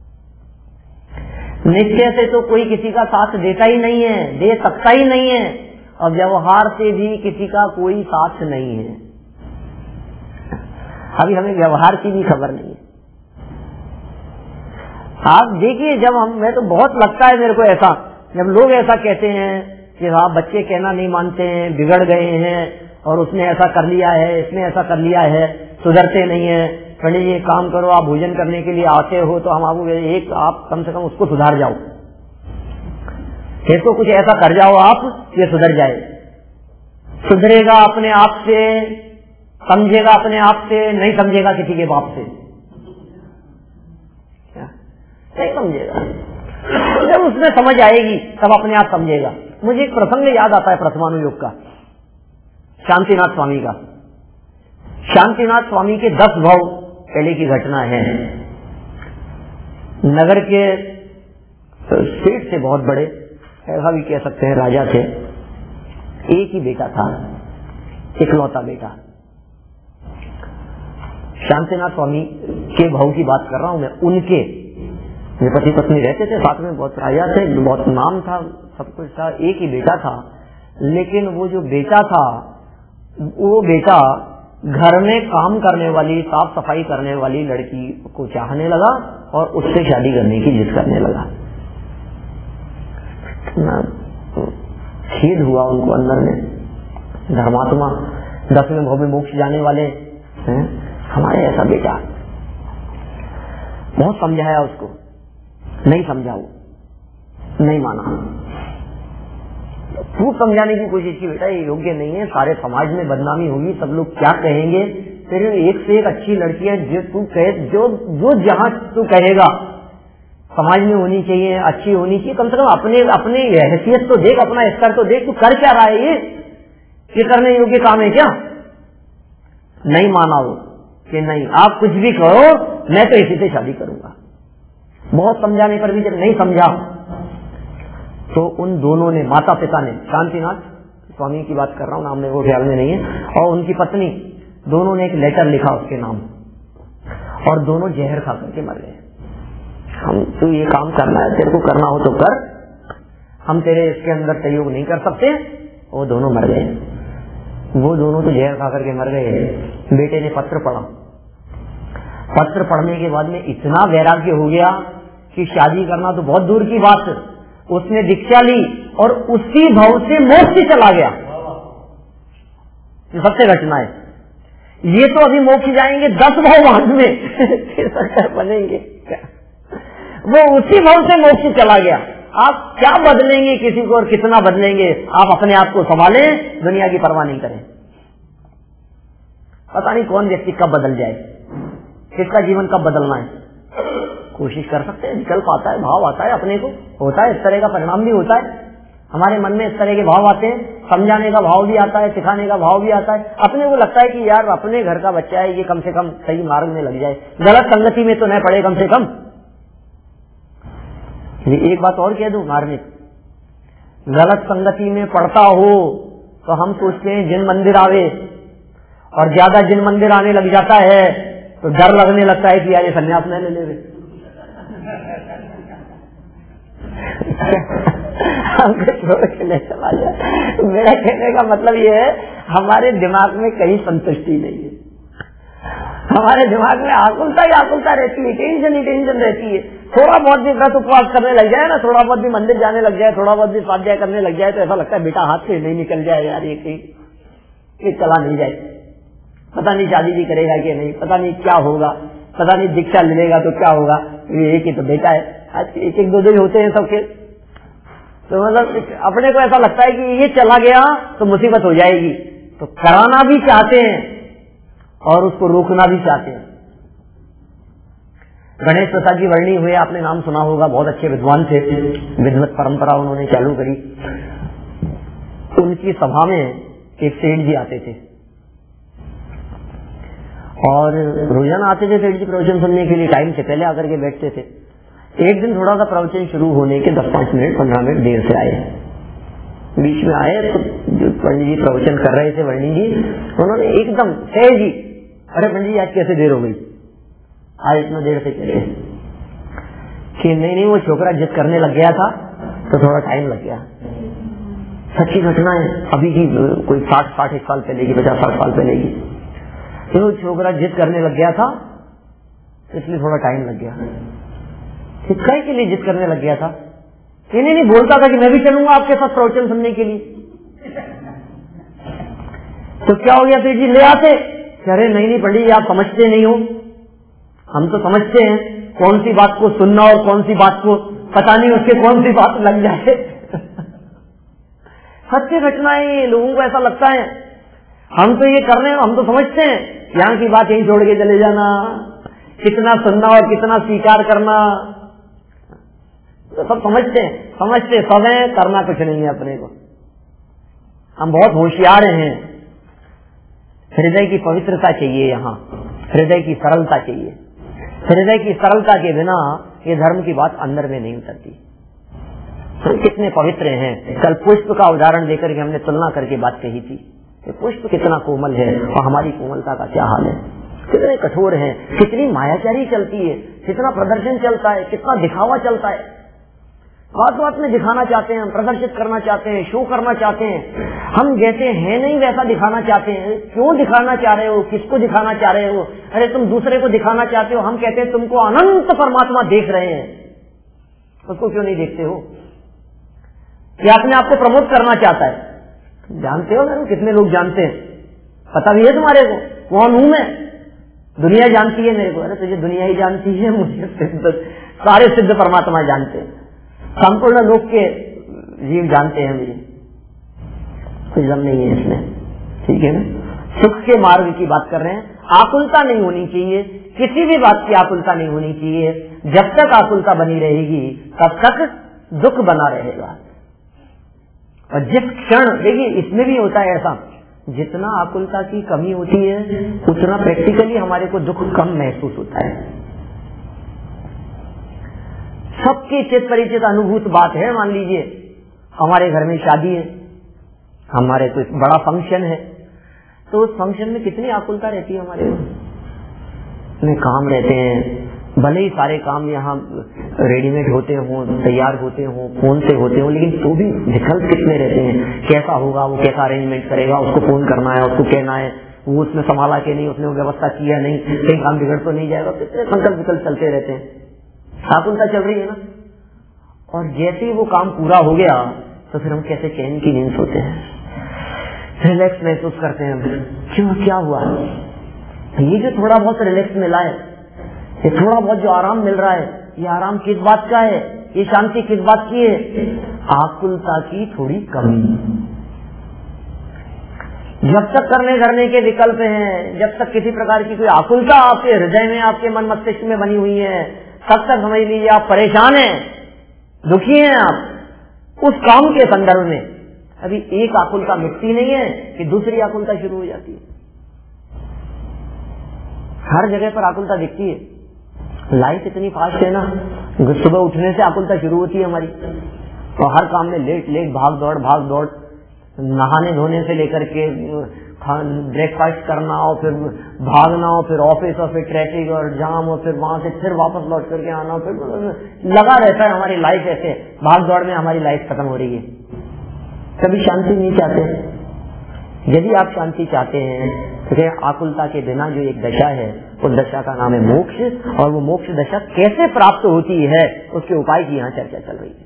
निश्चय से तो कोई किसी का साथ देता ही नहीं है, दे सकता ही नहीं है, और व्यवहार से भी किसी का कोई साथ नहीं है। अभी हमें व्यवहार की भी खबर नहीं है। आप देखिए, जब हम, मैं तो बहुत लगता है मेरे को ऐसा, जब लोग ऐसा कहते हैं कि हाँ बच्चे कहना नहीं मानते हैं, बिगड़ गए हैं, और उसने ऐसा कर लिया है, इसने ऐसा कर लिया है, सुधरते नहीं है, पंडित जी काम करो, आप भोजन करने के लिए आते हो तो हम आपको एक आप कम से कम उसको सुधार जाओ, इसको कुछ ऐसा कर जाओ आप, ये सुधर जाए। सुधरेगा अपने आप से, समझेगा अपने आप से, नहीं समझेगा किसी के बाप से, क्या नहीं समझेगा। जब उसमें समझ आएगी तब अपने आप समझेगा। मुझे एक प्रसंग याद आता है प्रथमानुयोग का, शांतिनाथ स्वामी का। शांतिनाथ स्वामी के दस भाव पहले की घटना है। नगर के सेठ से बहुत बड़े, ऐसा भी कह सकते हैं राजा थे। एक ही बेटा था, इकलौता बेटा। शांतिनाथ स्वामी के भाव की बात कर रहा हूं मैं। उनके ये पति पत्नी रहते थे साथ में, बहुत राजा थे, बहुत नाम था, सब कुछ था, एक ही बेटा था। लेकिन वो जो बेटा था, वो बेटा घर में काम करने वाली, साफ सफाई करने वाली लड़की को चाहने लगा और उससे शादी करने की जिद करने लगा। खेद हुआ उनको अंदर में, धर्मात्मा दसवें भाव में मोक्ष जाने वाले हैं, हमारे ऐसा बेटा। बहुत समझाया उसको, नहीं समझा, वो नहीं माना। खूब समझाने की कोशिश की, बेटा ये योग्य नहीं है, सारे समाज में बदनामी होगी, सब लोग क्या कहेंगे, तेरे एक से एक अच्छी लड़की है, जो तू कहे, जो जो जहां तू कहेगा समाज में होनी चाहिए, अच्छी होनी चाहिए, कम से कम अपने अपने हैसियत तो देख, अपना स्तर तो देख, तू कर क्या रहा है, ये ये करने योग्य काम है क्या? नहीं माना वो कि नहीं, आप कुछ भी करो, मैं तो इसी से शादी करूंगा। बहुत समझाने पर भी जब नहीं समझा तो उन दोनों ने, माता पिता ने, शांतिनाथ स्वामी की बात कर रहा हूं, नाम में वो ख्याल में नहीं है, और उनकी पत्नी, दोनों ने एक लेटर लिखा उसके नाम, और दोनों जहर खा करके मर गए। हम तू ये काम करना है, तेरे को करना हो तो कर, हम तेरे इसके अंदर सहयोग नहीं कर सकते। वो दोनों मर गए। वो दोनों तो जहर खा करके मर गए। बेटे ने पत्र पढ़ा, पत्र पढ़ने के बाद में इतना वैराग्य हो गया कि शादी करना तो बहुत दूर की बात, उसने दीक्षा ली और उसी भाव से मोक्ष चला गया। ये सबसे घटना है। ये तो अभी मोक्ष जाएंगे दस भाव बाद में फिर बनेंगे, वो उसी भाव से मोक्ष चला गया। आप क्या बदलेंगे किसी को और कितना बदलेंगे? आप अपने आप को संभालें, दुनिया की परवाह नहीं करें। पता नहीं कौन व्यक्ति कब बदल जाए, किसका जीवन कब बदलना है। कोशिश कर सकते हैं, विकल्प आता है, भाव आता है, अपने को होता है, इस तरह का परिणाम भी होता है। हमारे मन में इस तरह के भाव आते हैं, समझाने का भाव भी आता है, सिखाने का भाव भी आता है। अपने को लगता है कि यार अपने घर का बच्चा है, ये कम से कम सही मार्ग में लग जाए, गलत संगति में तो न पड़े कम से कम। एक बात और कह दूं मार्मिक, गलत संगति में पड़ता हो तो हम सोचते हैं जिन मंदिर आवे, और ज्यादा जिन मंदिर आने लग जाता है तो डर लगने लगता है कि यार ये संन्यास न ले ले। चला जाए। मेरा कहने का मतलब ये है, हमारे दिमाग में कहीं संतुष्टि नहीं है, हमारे दिमाग में आकुलता ही आकुलता रहती है, टेंशन ही टेंशन रहती है। थोड़ा बहुत भी व्रत उपवास करने लग जाए ना, थोड़ा बहुत भी मंदिर जाने लग जाए, थोड़ा बहुत भी स्वाध्याय करने लग जाए तो ऐसा लगता है बेटा हाथ से नहीं निकल जाए यार, ये कहीं ये चला नहीं जाए, पता नहीं शादी भी करेगा कि नहीं, पता नहीं क्या होगा, पता नहीं दीक्षा लेगा तो क्या होगा, ये एक ही तो बेटा है। आज एक एक दो दो होते हैं सबके, तो मतलब अपने को ऐसा लगता है कि ये चला गया तो मुसीबत हो जाएगी, तो कराना भी चाहते हैं और उसको रोकना भी चाहते हैं। गणेश प्रसाद जी वर्णी हुए, आपने नाम सुना होगा, बहुत अच्छे विद्वान थे, विद्वत परंपरा उन्होंने चालू करी। उनकी सभा में एक सेठ जी आते थे, और रोजाना आते थे सेठ जी प्रवचन सुनने के लिए, टाइम से पहले आकर के बैठते थे। एक दिन थोड़ा सा प्रवचन शुरू होने के दस पांच मिनट पंद्रह मिनट देर से आए, बीच में आए तो जो पंडित जी प्रवचन कर रहे थे वर्णी जी, उन्होंने एकदम सहज जी, अरे पंडित जी आज कैसे देर हो गई, आज इतना देर से चले कि नहीं नहीं वो छोकरा जिद करने लग गया था तो थोड़ा टाइम लग गया। सच्ची घटना है, अभी की कोई साठ साठ एक साल पहले की, पचास साठ साल पहले की, तो छोकरा जिद करने लग गया था इसलिए थोड़ा टाइम लग गया। किसका के लिए जिद करने लग गया था? नहीं नहीं बोलता था कि मैं भी चलूंगा आपके साथ प्रवचन सुनने के लिए। तो क्या हो गया फिर जी, ले आते, अरे नहीं नहीं पंडित जी आप समझते नहीं हो, हम तो समझते हैं कौन सी बात को सुनना और कौन सी बात को पता नहीं उसके कौन सी बात लग जाए। सच्ची घटनाएं, लोगों को ऐसा लगता है हम तो ये कर रहे हैं, हम तो समझते हैं, यहाँ की बात यही छोड़ के चले जाना, कितना सुनना और कितना स्वीकार करना, तो सब समझते हैं, समझते सब है, करना कुछ नहीं है अपने को। हम बहुत होशियार हैं। हृदय की पवित्रता चाहिए, यहाँ हृदय की सरलता चाहिए। हृदय की सरलता के बिना ये धर्म की बात अंदर में नहीं उतरती। तो कितने पवित्र हैं। कल पुष्प का उदाहरण देकर के हमने तुलना करके बात कही थी कि पुष्प कितना कोमल है और हमारी कोमलता का क्या हाल है, कितने कठोर हैं, कितनी मायाचारी चलती है, कितना प्रदर्शन चलता है, कितना दिखावा चलता है। बात बात में दिखाना चाहते हैं, हम प्रदर्शित करना चाहते हैं, शो करना चाहते हैं, हम जैसे हैं नहीं वैसा दिखाना चाहते हैं। क्यों दिखाना चाह रहे हो, किसको दिखाना चाह रहे हो? अरे तुम दूसरे को दिखाना चाहते हो, हम कहते हैं तुमको अनंत परमात्मा देख रहे हैं, उसको क्यों नहीं देखते हो? ये अपने आप को प्रमोट करना चाहता है। जानते हो मेरे कितने लोग जानते हैं, पता भी है तुम्हारे को कौन हूं मैं, दुनिया जानती है मेरे को। अरे तुझे दुनिया ही जानती है, मुझे सिद्ध सारे सिद्ध परमात्मा जानते हैं, संपूर्ण लोक के जीव जानते हैं मुझे, कुछ दम नहीं है इसमें, ठीक है ना। सुख के मार्ग की बात कर रहे हैं, आकुलता नहीं होनी चाहिए, किसी भी बात की आकुलता नहीं होनी चाहिए। जब तक आकुलता बनी रहेगी तब तक दुख बना रहेगा। और जिस क्षण, देखिए इसमें भी होता है ऐसा, जितना आकुलता की कमी होती है उतना प्रैक्टिकली हमारे को दुख कम महसूस होता है। सबके चित परिचित अनुभूत बात है। मान लीजिए हमारे घर में शादी है, हमारे कोई बड़ा फंक्शन है, तो उस फंक्शन में कितनी आकुलता रहती है हमारे में, काम रहते हैं, भले ही सारे काम यहाँ रेडीमेड होते हों, तैयार होते हों, फोन से होते हों, लेकिन तो भी विकल्प कितने रहते हैं। कैसा होगा, वो कैसा अरेंजमेंट करेगा, उसको फोन करना है, उसको कहना है, वो उसमें संभाला के नहीं, उसने वो व्यवस्था किया नहीं, कहीं काम बिगड़ तो नहीं जाएगा, कितने संकल्प विकल्प चलते रहते हैं, आकुलता चल रही है ना। और जैसे ही वो काम पूरा हो गया तो फिर हम कैसे चैन की नींद सोते हैं, रिलैक्स महसूस करते हैं। क्यों, क्या हुआ? ये जो थोड़ा बहुत रिलैक्स मिला है, ये थोड़ा बहुत जो आराम मिल रहा है, ये आराम किस बात का है, ये शांति किस बात की है? आकुलता की थोड़ी कमी। जब तक करने करने के विकल्प हैं, जब तक किसी प्रकार की कोई आकुलता आपके हृदय में, आपके मन मस्तिष्क में बनी हुई है, तब तक समझ लीजिए आप परेशान हैं, दुखी हैं आप उस काम के संदर्भ में। अभी एक आकुलता मिटती नहीं है कि दूसरी आकुलता शुरू हो जाती है। हर जगह पर आकुलता दिखती है। लाइफ इतनी फास्ट है ना, सुबह उठने से आकुलता शुरू होती है हमारी, और हर काम में लेट लेट भाग दौड़ भाग दौड़, नहाने धोने से लेकर के ब्रेकफास्ट करना, और फिर भागना, और फिर ऑफिस, और फिर ट्रैफिक और जाम, और फिर वहां से फिर वापस लौट करके आना, फिर लगा रहता है हमारी लाइफ। ऐसे भाग दौड़ में हमारी लाइफ खत्म हो रही है। कभी शांति नहीं चाहते। यदि आप शांति चाहते हैं तो आकुलता के बिना जो एक दशा है, उस दशा का नाम है मोक्ष। और वो मोक्ष दशा कैसे प्राप्त होती है, उसके उपाय की यहाँ चर्चा चल रही है।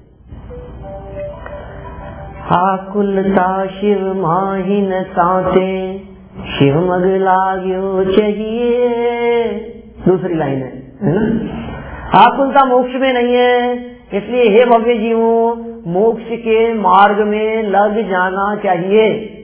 आकुलता शिव माहिन साते, शिव मग लाग्यो चाहिए। दूसरी लाइन है, है ना। आकुलता मोक्ष में नहीं है, इसलिए हे भव्य जीवों, मोक्ष के मार्ग में लग जाना चाहिए।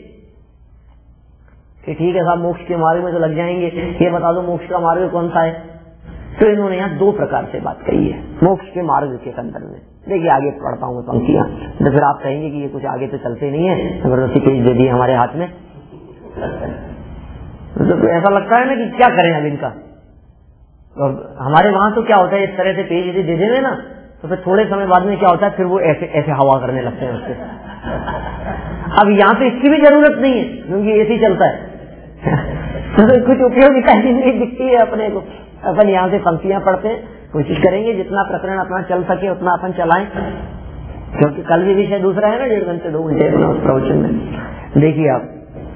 कि ठीक है साहब, मोक्ष के मार्ग में तो लग जाएंगे, ये बता दो मोक्ष का मार्ग कौन सा है। तो इन्होंने यहाँ दो प्रकार से बात कही है मोक्ष के मार्ग के संदर्भ में। देखिए आगे पढ़ता हूँ पंक्तियां, तो फिर आप कहेंगे कि ये कुछ आगे तो चलते नहीं है, जबरदस्ती पेज दे दिए हमारे हाथ में। तो ऐसा लगता है ना कि क्या करें अब इनका। और हमारे वहां तो क्या होता है, इस तरह से पेज यदि दे देंगे ना तो फिर थोड़े समय बाद में क्या होता है, फिर वो ऐसे ऐसे हवा करने लगते हैं उससे। अब यहाँ तो इसकी भी जरूरत नहीं है क्योंकि एसी चलता है। तो कुछ उपयोगिता ही नहीं दिखती है अपने को। अपन यहाँ से पंक्तियां पढ़ते हैं, कोशिश करेंगे जितना प्रकरण अपना चल सके उतना अपन चलाएं, क्योंकि कल भी विषय दूसरा है ना, डेढ़ घंटे दो घंटे अपना उस प्रवचन में। देखिए आप,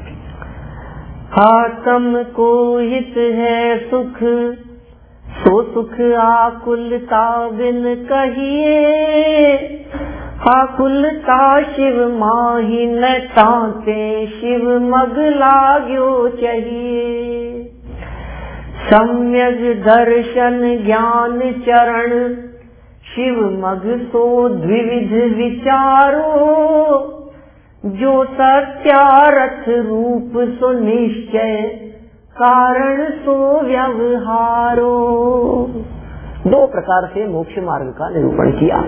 आत्म को हित है सुख, सो सुख आकुलता बिन कहिए, आकुलता शिव माही न ताते, शिव मग लाग्यो चाहिए। सम्यक दर्शन ज्ञान चरण, शिव मग सो द्विविध विचारो, जो सत्यारथ रूप सो निश्चय, कारण सो व्यवहारो। दो प्रकार से मोक्ष मार्ग का निरूपण किया।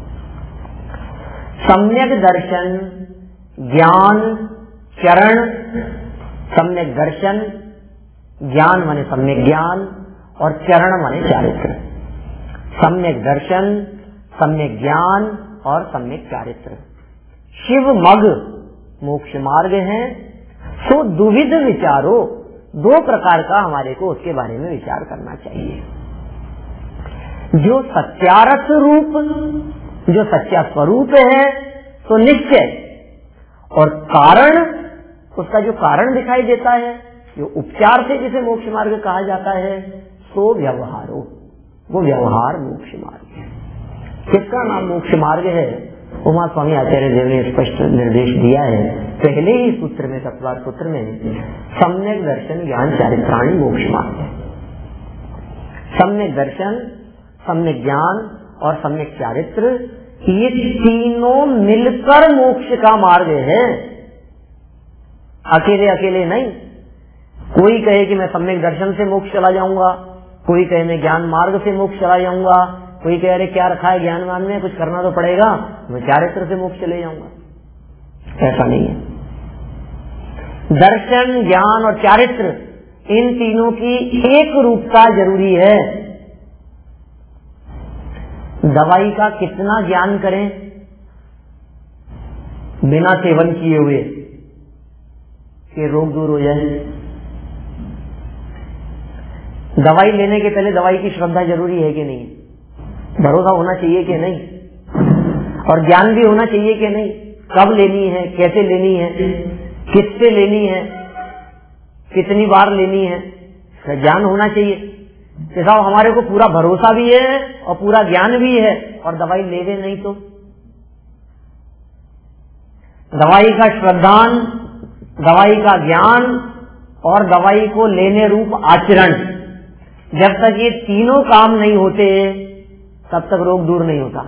सम्यक दर्शन ज्ञान चरण, सम्यक दर्शन ज्ञान माने सम्यक ज्ञान और चरण माने चारित्र। सम्यक दर्शन, सम्यक ज्ञान और सम्यक चारित्र। शिव मग मोक्ष मार्ग है, सो दुविध विचारो, दो प्रकार का हमारे को उसके बारे में विचार करना चाहिए। जो सत्यारथ रूप, जो सच्चा स्वरूप है तो निश्चय, और कारण, उसका जो कारण दिखाई देता है, जो उपचार से जिसे मोक्ष मार्ग कहा जाता है, सो व्यवहारो, वो व्यवहार मोक्ष मार्ग है। किसका नाम मोक्ष मार्ग है? उमा स्वामी आचार्य देव ने स्पष्ट निर्देश दिया है पहले ही सूत्र में, तत्वार सूत्र में, सम्यक दर्शन ज्ञान चारित्राणी मोक्ष मार्ग है। सम्यक दर्शन, सम्यक ज्ञान और सम्यक चारित्र, ये तीनों मिलकर मोक्ष का मार्ग है, अकेले अकेले नहीं। कोई कहे कि मैं सम्यक दर्शन से मोक्ष चला जाऊंगा, कोई कहे मैं ज्ञान मार्ग से मोक्ष चला जाऊंगा, कोई कह रहे क्या रखा है ज्ञान मान में, कुछ करना तो पड़ेगा, मैं चारित्र से मोक्ष चले जाऊंगा। ऐसा नहीं है। दर्शन ज्ञान और चारित्र, इन तीनों की एक रूपता जरूरी है। दवाई का कितना ज्ञान करें बिना सेवन किए हुए कि रोग दूर हो जाए। दवाई लेने के पहले दवाई की श्रद्धा जरूरी है कि नहीं, भरोसा होना चाहिए कि नहीं, और ज्ञान भी होना चाहिए कि नहीं, कब लेनी है, कैसे लेनी है, किससे लेनी है, कितनी बार लेनी है, ज्ञान होना चाहिए। जैसा हमारे को पूरा भरोसा भी है और पूरा ज्ञान भी है और दवाई लेवे नहीं तो दवाई का श्रद्धान, दवाई का ज्ञान और दवाई को लेने रूप आचरण, जब तक ये तीनों काम नहीं होते तब तक रोग दूर नहीं होता।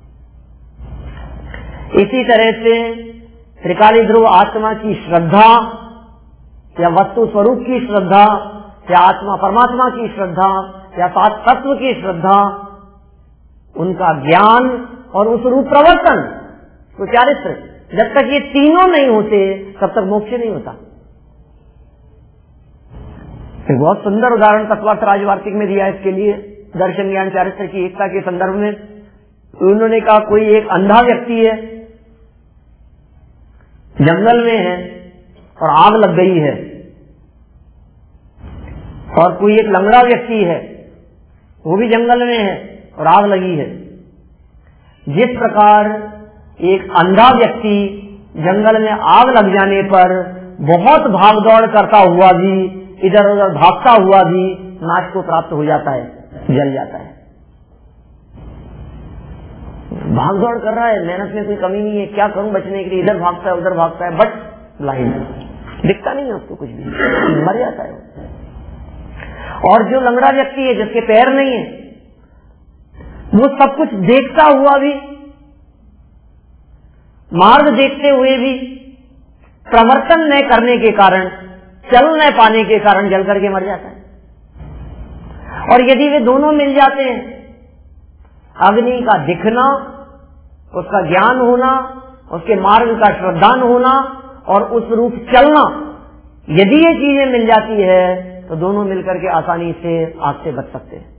इसी तरह से त्रिकाली ध्रुव आत्मा की श्रद्धा या वस्तु स्वरूप की श्रद्धा या आत्मा परमात्मा की श्रद्धा या सात तत्व की श्रद्धा, उनका ज्ञान और उस रूप प्रवर्तन, तो चारित्र, जब तक ये तीनों नहीं होते तब तक मोक्ष नहीं होता। एक बहुत सुंदर उदाहरण तत्वार्थ राजवार्तिक में दिया इसके लिए, दर्शन ज्ञान चारित्र की एकता के संदर्भ में। उन्होंने कहा कोई एक अंधा व्यक्ति है, जंगल में है और आग लग गई है, और कोई एक लंगड़ा व्यक्ति है, वो भी जंगल में है और आग लगी है। जिस प्रकार एक अंधा व्यक्ति जंगल में आग लग जाने पर बहुत भागदौड़ करता हुआ भी, इधर उधर भागता हुआ भी नाश को प्राप्त हो जाता है, जल जाता है। भागदौड़ कर रहा है, मेहनत में कोई कमी नहीं है, क्या करूं बचने के लिए, इधर भागता है उधर भागता है, बट ब्लाइंड, दिखता नहीं है उसको कुछ भी, मर जाता है। और जो लंगड़ा व्यक्ति है, जिसके पैर नहीं है, वो सब कुछ देखता हुआ भी, मार्ग देखते हुए भी, प्रवर्तन न करने के कारण, चल न पाने के कारण जल करके मर जाता है। और यदि वे दोनों मिल जाते हैं, अग्नि का दिखना, उसका ज्ञान होना, उसके मार्ग का श्रद्धान होना और उस रूप चलना, यदि ये चीजें मिल जाती है तो दोनों मिलकर के आसानी से आग से बच सकते हैं।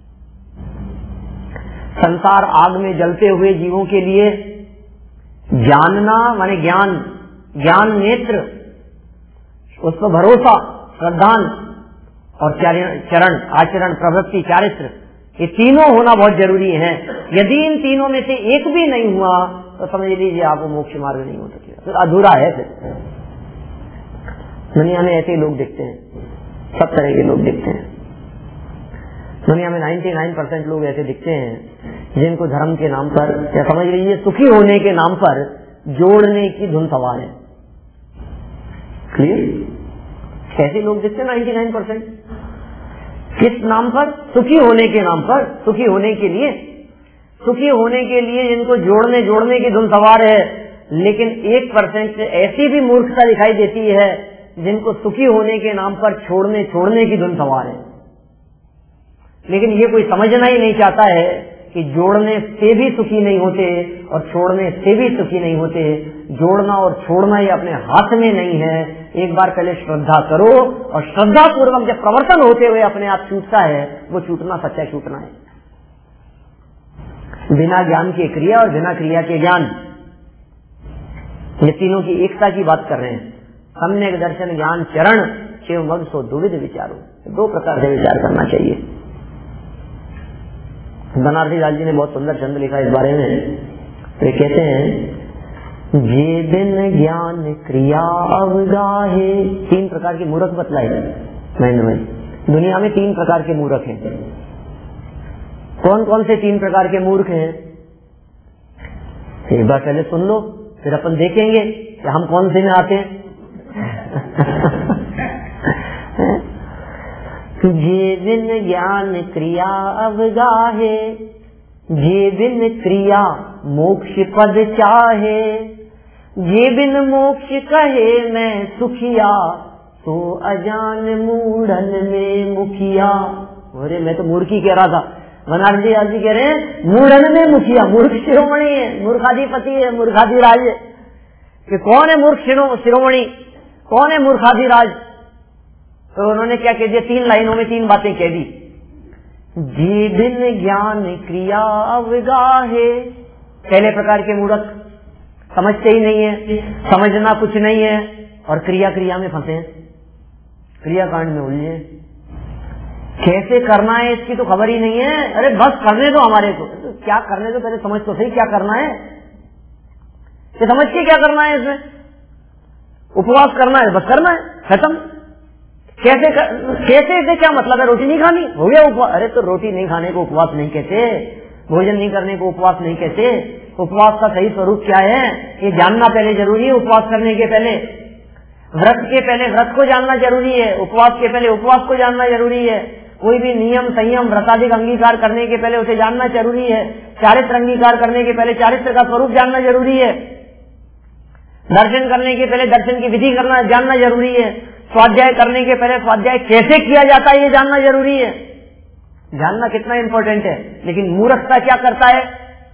संसार आग में जलते हुए जीवों के लिए जानना माने ज्ञान, ज्ञान नेत्र, उस पर भरोसा, श्रद्धान और चरण, आचरण, प्रवृत्ति, चारित्र, ये तीनों होना बहुत जरूरी है। यदि इन तीनों में से एक भी नहीं हुआ तो समझ लीजिए आपको मोक्ष मार्ग नहीं हो सकेगा, फिर अधूरा है। फिर दुनिया में ऐसे लोग दिखते हैं, सब तरह के लोग दिखते हैं दुनिया में। निन्यानवे परसेंट लोग ऐसे दिखते हैं जिनको धर्म के नाम पर या समझ लीजिए सुखी होने के नाम पर जोड़ने की धुन सवार है। क्लियर? कैसे लोग दिखते हैं निन्यानवे परसेंट? किस नाम पर? सुखी होने के नाम पर, सुखी होने के लिए, सुखी होने के लिए जिनको जोड़ने जोड़ने की धुन सवार है। लेकिन एक परसेंट ऐसी भी मूर्खता दिखाई देती है जिनको सुखी होने के नाम पर छोड़ने छोड़ने की धुन सवार है। लेकिन ये कोई समझना ही नहीं चाहता है कि जोड़ने से भी सुखी नहीं होते और छोड़ने से भी सुखी नहीं होते। जोड़ना और छोड़ना ये अपने हाथ में नहीं है। एक बार पहले श्रद्धा करो और श्रद्धा पूर्वक जब प्रवर्तन होते हुए अपने आप छूटता है, वो छूटना सच्चा छूटना है। बिना ज्ञान के क्रिया और बिना क्रिया के ज्ञान, ये तीनों की एकता की बात कर रहे हैं। सम्यक दर्शन ज्ञान चरण शिव मग सो दुविध विचारो, दो प्रकार से विचार करना चाहिए। बनारसी लाल जी ने बहुत सुंदर छंद लिखा इस बारे में। वे कहते हैं जे बिन ज्ञान क्रिया अवगाहे, तीन प्रकार के मूर्ख बतलाए महेंद्र भाई। दुनिया में तीन प्रकार के मूर्ख हैं। कौन कौन से तीन प्रकार के मूर्ख हैं? एक बार पहले सुन लो, फिर अपन देखेंगे कि हम कौन से में आते हैं। जे बिन ज्ञान क्रिया अवगाहे, जे बिन क्रिया मोक्ष पद चाहे, जे बिन मोक्ष कहे मैं सुखिया, तो अजान मूढ़न में मुखिया। अरे मैं तो मूर्खी कह रहा था, बनारसी लाल जी कह रहे हैं मूढ़न में मुखिया। मूर्ख शिरोमणि है, मूर्खाधिपति है, मूर्खाधिराज है। कि कौन है मूर्ख शिरोमणि, कौन है मूर्खाधिराज? तो उन्होंने क्या कह दिया, तीन लाइनों में तीन बातें कह दी। जी बिन ज्ञान क्रिया अवगाहे, पहले प्रकार के मूर्ख, समझते ही नहीं है, समझना कुछ नहीं है और क्रिया क्रिया में फंसे हैं, क्रिया कांड में उलझे। कैसे करना है इसकी तो खबर ही नहीं है। अरे बस करने दो हमारे को, तो क्या करने दो, पहले समझ तो सही क्या करना है। ये समझ के क्या करना है इसमें? उपवास करना है, बस करना है, खत्म। कैसे कर, कैसे इसे क्या मतलब है? रोटी नहीं खानी, हो गया उपवास। अरे तो रोटी नहीं खाने को उपवास नहीं कहते, भोजन नहीं करने को उपवास नहीं कहते। उपवास का सही स्वरूप क्या है ये जानना पहले जरूरी है। उपवास करने के पहले, व्रत के पहले व्रत को जानना जरूरी है, उपवास के पहले उपवास को जानना जरूरी है। कोई भी नियम संयम व्रताधिक अंगीकार करने के पहले उसे जानना जरूरी है। चारित्र अंगीकार करने के पहले चारित्र का स्वरूप जानना जरूरी है। दर्शन करने के पहले दर्शन की विधि करना जानना जरूरी है। स्वाध्याय करने के पहले स्वाध्याय कैसे किया जाता है ये जानना जरूरी है। जानना कितना इंपॉर्टेंट है। लेकिन मूर्खता क्या करता है?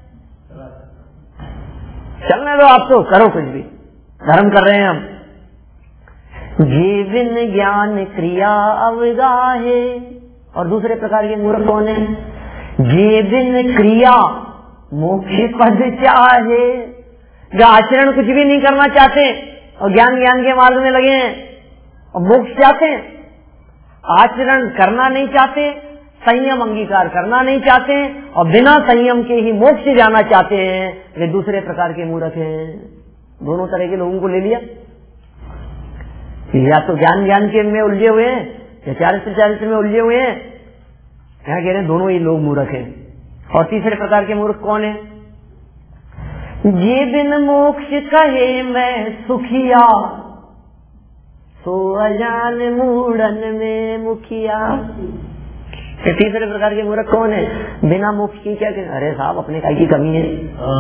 चलने दो, आप तो करो कुछ भी, धर्म कर रहे हैं हम। जे बिन ज्ञान क्रिया अवगाहे, और दूसरे प्रकार के मूर्ख कौन है? जे बिन क्रिया मोक्ष पद चाहे, जो आचरण कुछ भी नहीं करना चाहते और ज्ञान ज्ञान के मार्ग में लगे हैं और मोक्ष चाहते हैं, आचरण करना नहीं चाहते, संयम अंगीकार करना नहीं चाहते और बिना संयम के ही मोक्ष जाना चाहते हैं, वे दूसरे प्रकार के मूर्ख हैं। दोनों तरह के लोगों को ले लिया। या तो ज्ञान ज्ञान के में उलझे हुए हैं या चारित्र चारित्र में उलझे हुए हैं। क्या कह रहे हैं? दोनों ही लोग मूर्ख हैं। और तीसरे प्रकार के मूर्ख कौन है? जे बिन मोक्ष कहे मैं सुखिया, तो अजान मूढ़न में मुखिया। तीसरे प्रकार के मूर्ख कौन है? बिना मोक्ष की क्या कहना? अरे साहब अपने काय की कमी है,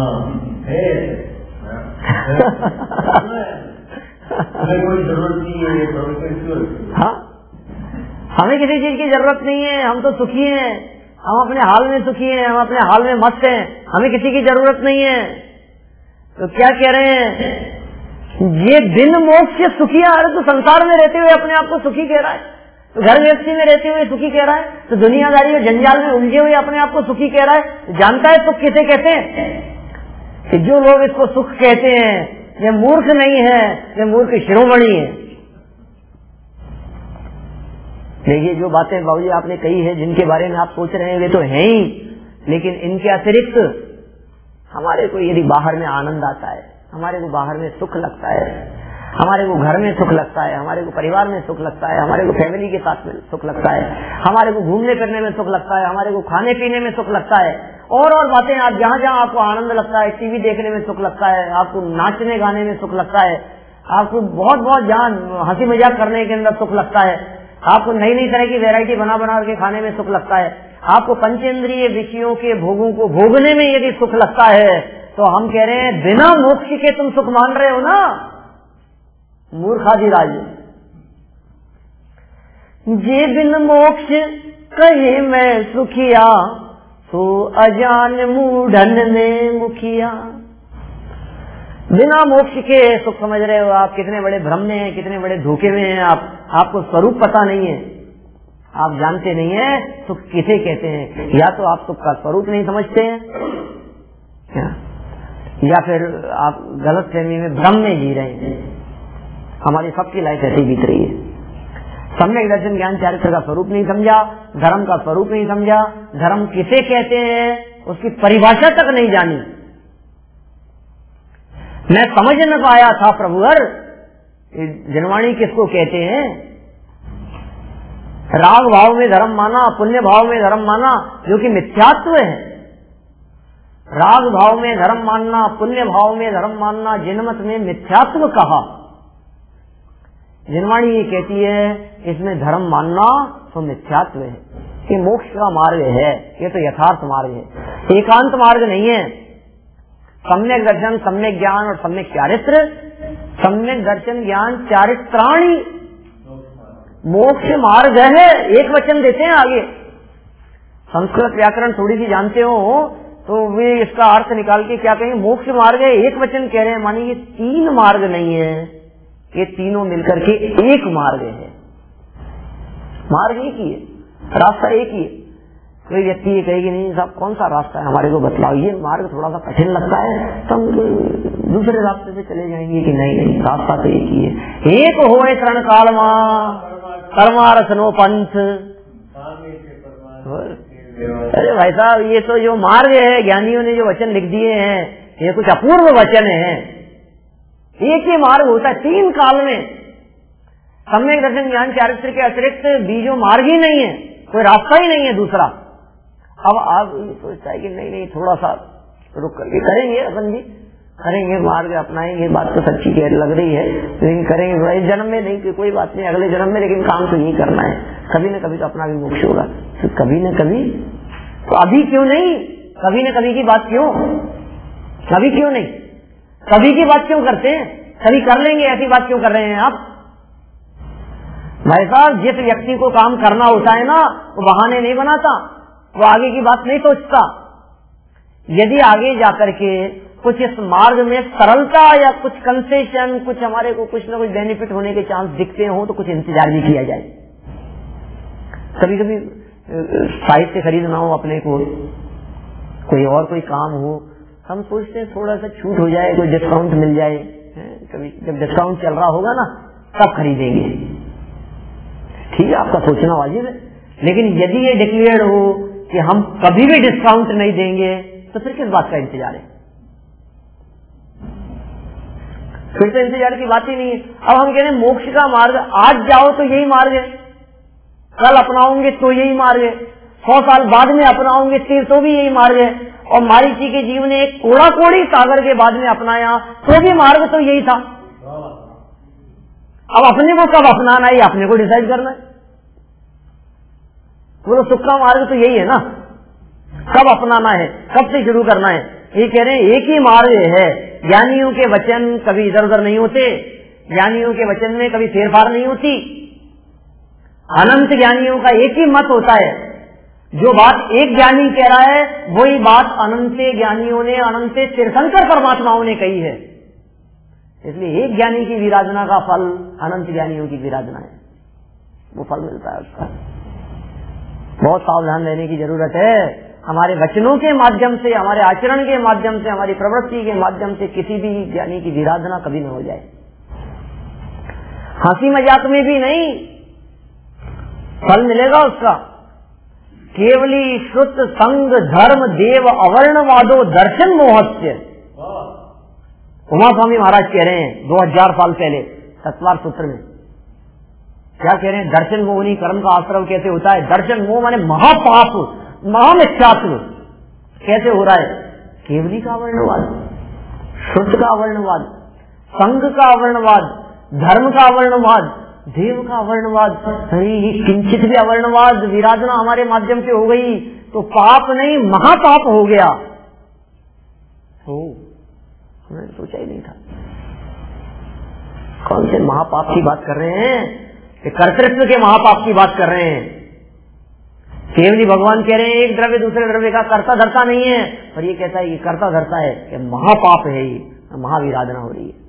कोई जरूरत नहीं है। हाँ, हमें किसी चीज की जरूरत नहीं है, हम तो सुखी हैं, हम अपने हाल में सुखी हैं, हम अपने हाल में मस्त हैं, हमें किसी की जरूरत नहीं है। तो क्या कह रहे हैं? ये बिन मोक्ष सुखिया, अरे तो संसार में रहते हुए अपने आप को सुखी कह रहा है, तो घर गृहस्थी में रहते हुए सुखी कह रहा है, तो दुनियादारी में जंजाल में उलझे हुए अपने आप को सुखी कह रहा है। जानता है सुख किसे कहते हैं? कि जो लोग इसको सुख कहते हैं ये मूर्ख नहीं है, ये मूर्ख शिरोमणि है। देखिए जो बातें बाबूजी आपने कही है, जिनके बारे में आप सोच रहे हैं वे तो हैं ही, लेकिन इनके अतिरिक्त हमारे को यदि बाहर में आनंद आता है, हमारे को बाहर में सुख लगता है, हमारे को घर में सुख लगता है, हमारे को परिवार में सुख लगता है, हमारे को फैमिली के साथ में सुख लगता है, हमारे को घूमने फिरने में सुख लगता है, हमारे को खाने पीने में सुख लगता है, और और बातें आप जहाँ जहाँ आपको आनंद लगता है, टीवी देखने में सुख लगता है, आपको नाचने गाने में सुख लगता है, आपको बहुत बहुत जहाँ हंसी मजाक करने के अंदर सुख लगता है, आपको नई नई तरह की वैरायटी बना बना के खाने में सुख लगता है, आपको पंचेंद्रिय विषयों के भोगों को भोगने में यदि सुख लगता है, तो हम कह रहे हैं बिना मोक्ष के तुम सुख मान रहे हो ना, मूर्खादि राज। जे बिन मोक्ष कहे मैं सुखिया, तो अजान मूढ़न ने मुखिया। बिना मोक्ष के सुख समझ रहे हो आप, कितने बड़े भ्रम में हैं, कितने बड़े धोखे में हैं आप, आपको स्वरूप पता नहीं है, आप जानते नहीं है सुख किसे कहते हैं। या तो आप सुख का स्वरूप नहीं समझते हैं, क्या? या फिर आप गलत फहमी में भ्रम में जी रहे हैं। हमारी सबकी लाइफ ऐसी बीत रही है। सम्यक दर्शन ज्ञान चारित्र का स्वरूप नहीं समझा, धर्म का स्वरूप नहीं समझा, धर्म किसे कहते हैं उसकी परिभाषा तक नहीं जानी। मैं समझ न पाया था प्रभुवर जनवाणी किसको कहते हैं। राग भाव में धर्म माना, पुण्य भाव में धर्म माना, जो कि मिथ्यात्व है। राग भाव में धर्म मानना, पुण्य भाव में धर्म मानना, जिनमत में मिथ्यात्व कहा। जिनवाणी ये कहती है इसमें धर्म मानना तो मिथ्यात्व है, ये मोक्ष का मार्ग है, ये तो यथार्थ मार्ग है, एकांत मार्ग नहीं है। सम्यक दर्शन, सम्यक ज्ञान और सम्यक चारित्र, सम्यक दर्शन ज्ञान चारित्राणी मोक्ष मार्ग है। एक वचन देते हैं आगे। संस्कृत व्याकरण थोड़ी सी जानते हो तो वे इसका अर्थ निकाल के क्या कहेंगे, मोक्ष मार्ग है, एक वचन कह रहे हैं, मानिए ये तीन मार्ग नहीं है, ये तीनों मिलकर के एक मार्ग है। मार्ग एक ही है, रास्ता एक ही है। कोई व्यक्ति ये कहेगी नहीं साहब कौन सा रास्ता है हमारे को बतलाओ, ये मार्ग थोड़ा सा कठिन लगता है, तो हम दूसरे रास्ते से चले जाएंगे कि नहीं नहीं रास्ता तो एक ही है। एक हो शरण काल मा कर्मारसनो पंथ। अरे भाई साहब ये तो जो मार्ग है, ज्ञानियों ने जो वचन लिख दिए हैं, ये कुछ अपूर्व वचन है। एक ही मार्ग होता है तीन काल में। सम्यक दर्शन ज्ञान चारित्र के अतिरिक्त बीजों मार्ग ही नहीं है, कोई रास्ता ही नहीं है दूसरा। अब आप सोचता है कि नहीं नहीं थोड़ा सा रुक करके करेंगे, अपन जी करेंगे, मार्ग अपनाएंगे, बात तो सच्ची कह लग रही है, लेकिन करेंगे थोड़ा, इस जन्म में नहीं, कोई बात नहीं, अगले जन्म में, लेकिन काम तो यही करना है, कभी न कभी तो अपना भी मोक्ष होगा। तो कभी न कभी तो अभी क्यों नहीं, कभी न कभी की बात क्यों, कभी क्यों नहीं, कभी की बात क्यों करते हैं, कभी कर लेंगे ऐसी बात क्यों कर रहे हैं आप। भाई साहब जिस व्यक्ति को काम करना होता है ना, वो बहाने नहीं बनाता, वो आगे की बात नहीं सोचता। यदि आगे जाकर के कुछ इस मार्ग में सरलता या कुछ कंसेशन, कुछ हमारे को कुछ ना कुछ बेनिफिट होने के चांस दिखते हो तो कुछ इंतजार भी किया जाए। कभी कभी साहित्य खरीदना हो अपने को, कोई और कोई काम हो, हम सोचते हैं थोड़ा सा छूट हो जाए, कोई डिस्काउंट मिल जाए, कभी जब डिस्काउंट चल रहा होगा ना तब खरीदेंगे। ठीक है, आपका सोचना वाजिब है, लेकिन यदि ये डिक्लेयर हो कि हम कभी भी डिस्काउंट नहीं देंगे तो फिर किस बात का इंतजार है, फिर तो इंतजार की बात ही नहीं है। अब हम कह रहे हैं मोक्ष का मार्ग, आज जाओ तो यही मार्ग है, कल अपनाओगे तो यही मार्ग है, सौ साल बाद में अपनाओगे फिर तो भी यही मार्ग है, और मारीची के जीव ने एक कोड़ा कोड़ी सागर के बाद में अपनाया तो भी मार्ग तो यही था। अब अपने को कब अपनाना है अपने को डिसाइड करना है। वो सुख का मार्ग तो यही है ना, कब अपनाना है, कब से शुरू करना है। ये कह रहे हैं एक ही मार्ग है। ज्ञानियों के वचन कभी इधर उधर नहीं होते, ज्ञानियों के वचन में कभी फेरफार नहीं होती। अनंत ज्ञानियों का एक ही मत होता है, जो बात एक ज्ञानी कह रहा है वही बात अनंत ज्ञानियों ने, अनंत तीर्थंकर परमात्माओं ने कही है। इसलिए एक ज्ञानी की विराधना का फल अनंत ज्ञानियों की विराधना है, वो फल मिलता है उसका। बहुत सावधान रहने की जरूरत है। हमारे वचनों के माध्यम से, हमारे आचरण के माध्यम से, हमारी प्रवृत्ति के माध्यम से किसी भी ज्ञानी की विराधना कभी न हो जाए। हंसी मजाक में भी नहीं, फल मिलेगा उसका। केवली श्रुत संग धर्म देव अवर्णवादो दर्शन मोहस्य। उमा स्वामी महाराज कह रहे हैं दो हजार साल पहले सत्वार सूत्र में, क्या कह रहे हैं? दर्शन मोहनी कर्म का आश्रव कैसे होता है? दर्शन मोह माने महापाप, महामिथ्यात्व कैसे हो रहा है? केवली का अवर्णवाद, श्रुत का अवर्णवाद, संग का अवर्णवाद, धर्म का अवर्णवाद, देव का अवर्णवाद, किंचित भी अवर्णवाद विराधना हमारे माध्यम से हो गई तो पाप नहीं महापाप हो गया। तो हमने सोचा ही नहीं था। कौन से महापाप की बात कर रहे हैं? कि कर्तृत्व के महापाप की बात कर रहे हैं। केवली भगवान कह रहे हैं एक द्रव्य दूसरे द्रव्य का कर्ता धर्ता नहीं है, और ये कहता है ये कर्ता धर्ता है, ये महापाप है, ये महाविराधना हो रही है।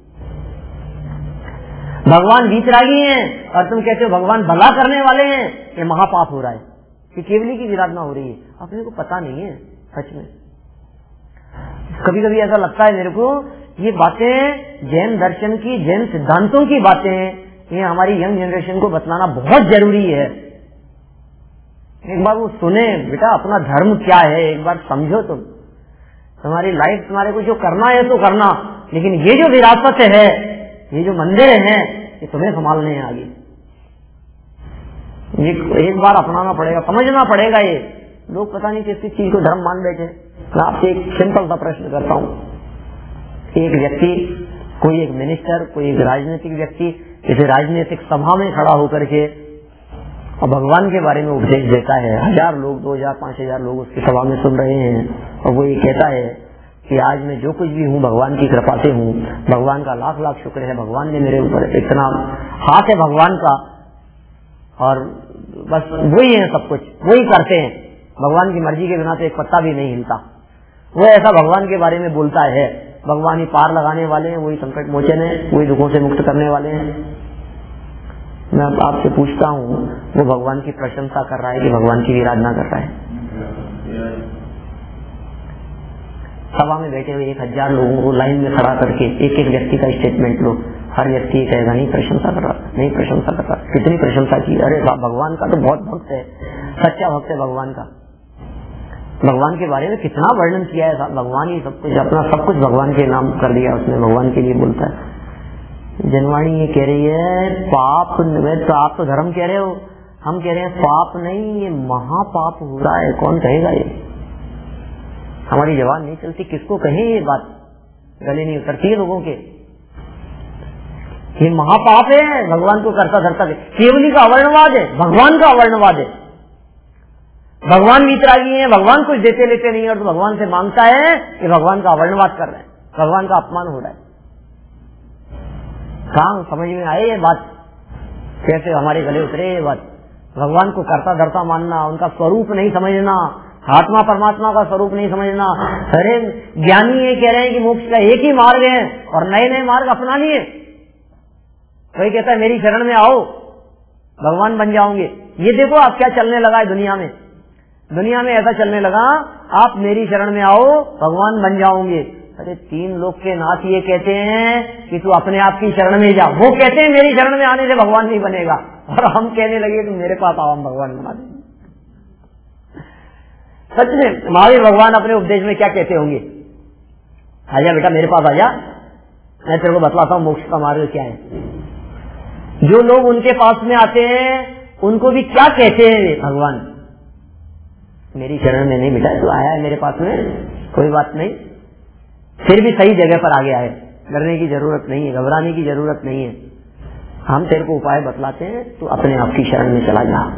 भगवान वीतरागी हैं और तुम कहते हो भगवान भला करने वाले हैं, ये महापाप हो रहा है, ये केवली की विराधना हो रही है। अपने को पता नहीं है सच में। कभी कभी ऐसा लगता है मेरे को ये बातें जैन दर्शन की, जैन सिद्धांतों की बातें, ये हमारी यंग जनरेशन को बतलाना बहुत जरूरी है। एक बार वो सुने, बेटा अपना धर्म क्या है एक बार समझो। तुम तुम्हारी लाइफ, तुम्हारे को जो करना है तो करना, लेकिन ये जो विरासत है, ये जो मंदिर हैं, ये तुम्हें संभालने हैं आगे। ये एक बार अपनाना पड़ेगा, समझना पड़ेगा। ये लोग पता नहीं किस चीज को धर्म मान बैठे। मैं आपसे एक सिंपल सा प्रश्न करता हूँ। एक व्यक्ति, कोई एक मिनिस्टर, कोई एक राजनीतिक व्यक्ति किसी राजनीतिक सभा में खड़ा होकर के और भगवान के बारे में उपदेश देता है, हजार लोग, दो हजार पांच हजार लोग उसकी सभा में सुन रहे हैं, और वो ये कहता है कि आज मैं जो कुछ भी हूँ भगवान की कृपा से हूँ, भगवान का लाख लाख शुक्र है, भगवान ने मेरे ऊपर इतना हाथ है भगवान का, और बस वही है सब कुछ, वही करते हैं, भगवान की मर्जी के बिना तो एक पत्ता भी नहीं हिलता। वो ऐसा भगवान के बारे में बोलता है। भगवान ही पार लगाने वाले हैं, वही संकट मोचन है, वही दुखों से मुक्त करने वाले हैं। मैं आपसे पूछता हूँ, वो भगवान की प्रशंसा कर रहा है कि भगवान की विराधना कर रहा है? सभा में बैठे हुए एक हजार लोगों को लाइन में खड़ा करके एक एक व्यक्ति का स्टेटमेंट लो, हर व्यक्ति कहेगा नहीं प्रशंसा कर रहा, नहीं प्रशंसा कर रहा, कितनी प्रशंसा की, अरे भगवान का तो बहुत भक्त है, सच्चा भक्त है भगवान का, भगवान के बारे में कितना वर्णन किया है, भगवान ही सब कुछ, अपना सब कुछ भगवान के नाम कर दिया उसने, भगवान के लिए बोलता है। जनवाणी ये कह रही है पाप, तो आप तो धर्म कह रहे हो, हम कह रहे हैं पाप नहीं, ये महापाप हो रहा है। कौन कहेगा? ये हमारी जबान नहीं चलती, किसको कहे ये बात, गले नहीं उतरती है लोगों के। ये महापाप है, भगवान को करता धरता है, केवली का अवर्णवाद है, भगवान का अवर्णवाद है। भगवान वीतरागी है, भगवान कुछ देते लेते नहीं, और तो भगवान से मांगता है कि भगवान का अवर्णवाद कर रहे हैं, भगवान का अपमान हो रहा है। कहाँ समझ में आए ये बात? कैसे हमारे गले उतरे ये बात? भगवान को करता धरता मानना, उनका स्वरूप नहीं समझना, आत्मा परमात्मा का स्वरूप नहीं समझना। अरे ज्ञानी ये कह रहे हैं कि मोक्ष का एक ही मार्ग है, और नए नए मार्ग अपना लिए। कोई कहता है मेरी शरण में आओ भगवान बन जाओगे। ये देखो आप क्या चलने लगा है दुनिया में, दुनिया में ऐसा चलने लगा, आप मेरी शरण में आओ भगवान बन जाओगे। अरे तीन लोग के नाथ ये कहते हैं कि तू अपने आप की शरण में जा, वो कहते हैं मेरी शरण में आने से भगवान नहीं बनेगा, और हम कहने लगे कि मेरे पास आओ हम भगवान बना देंगे। सच में महावीर भगवान अपने उपदेश में क्या कहते होंगे? आजा बेटा मेरे पास आजा, मैं तेरे को बतलाता हूँ मोक्ष का मार्ग क्या है। जो लोग उनके पास में आते हैं उनको भी क्या कहते हैं भगवान? मेरी शरण में नहीं बेटा, तू आया है मेरे पास में, कोई बात नहीं, फिर भी सही जगह पर आ गया है, डरने की जरूरत नहीं है, घबराने की जरूरत नहीं है, हम तेरे को उपाय बतलाते हैं, तू अपने आप की शरण में चला जा।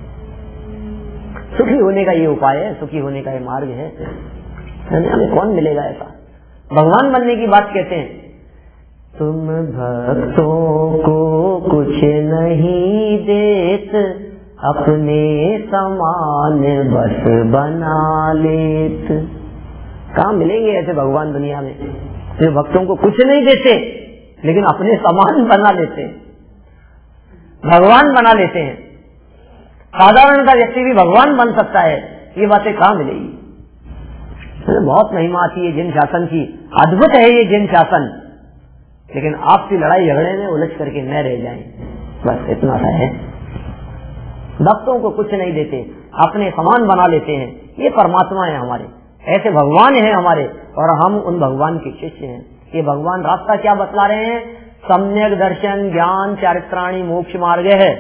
सुखी होने का ये उपाय है, सुखी होने का ये मार्ग है। हमें कौन मिलेगा ऐसा? भगवान बनने की बात कहते हैं। तुम भक्तों को कुछ नहीं देत, अपने समान बस बना लेत। कहाँ मिलेंगे ऐसे भगवान दुनिया में जो भक्तों को कुछ नहीं देते, लेकिन अपने समान बना लेते हैं, भगवान बना लेते हैं। साधारणतः व्यक्ति भी भगवान बन सकता है, ये बातें कहाँ मिलेगी? बहुत महिमा आती है जिन शासन की, अद्भुत है ये जिन शासन, लेकिन आपकी लड़ाई झगड़े में उलझ करके न रह जाएं, बस इतना सा है। भक्तों को कुछ नहीं देते, अपने समान बना लेते हैं। ये परमात्मा है हमारे, ऐसे भगवान हैं हमारे, और हम उन भगवान के शिष्य हैं। ये भगवान रास्ता क्या बतला रहे हैं? सम्यक दर्शन ज्ञान चारित्राणी मोक्ष मार्ग है।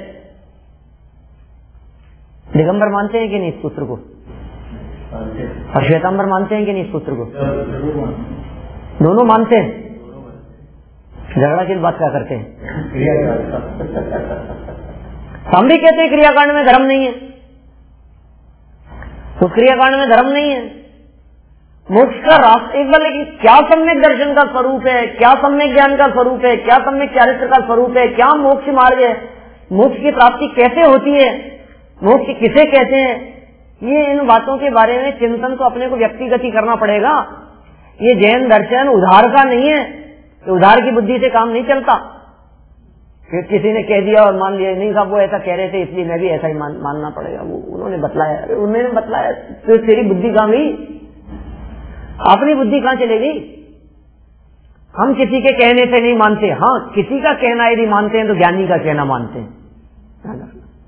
दिगंबर मानते हैं कि नहीं इस सूत्र को? और श्वेतांबर मानते हैं कि नहीं इस सूत्र को? दोनों मानते हैं। झगड़ा किस बात का करते हैं? हम भी कहते हैं क्रियाकांड में धर्म नहीं है, तो क्रियाकांड में धर्म नहीं है। मोक्ष का रास्ता एक बार, लेकिन क्या सम्यक दर्शन का स्वरूप है, क्या सम्यक ज्ञान का स्वरूप है, क्या सम्यक चारित्र का स्वरूप है, क्या मोक्ष मार्ग है, मोक्ष की प्राप्ति कैसे होती है, मोक्ष किसे कहते हैं, ये इन बातों के बारे में चिंतन तो अपने को व्यक्तिगत ही करना पड़ेगा। ये जैन दर्शन उधार का नहीं है, तो उधार की बुद्धि से काम नहीं चलता। फिर किसी ने कह दिया और मान लिया, नहीं साहब वो ऐसा कह रहे थे इसलिए मैं भी ऐसा ही मान, मानना पड़ेगा, वो उन्होंने बतलाया, उन्होंने बतलाया, तो तेरी बुद्धि कहाँ गई? अपनी बुद्धि कहाँ चलेगी? हम किसी के कहने से नहीं मानते, हाँ किसी का कहना यदि मानते हैं तो ज्ञानी का कहना मानते हैं,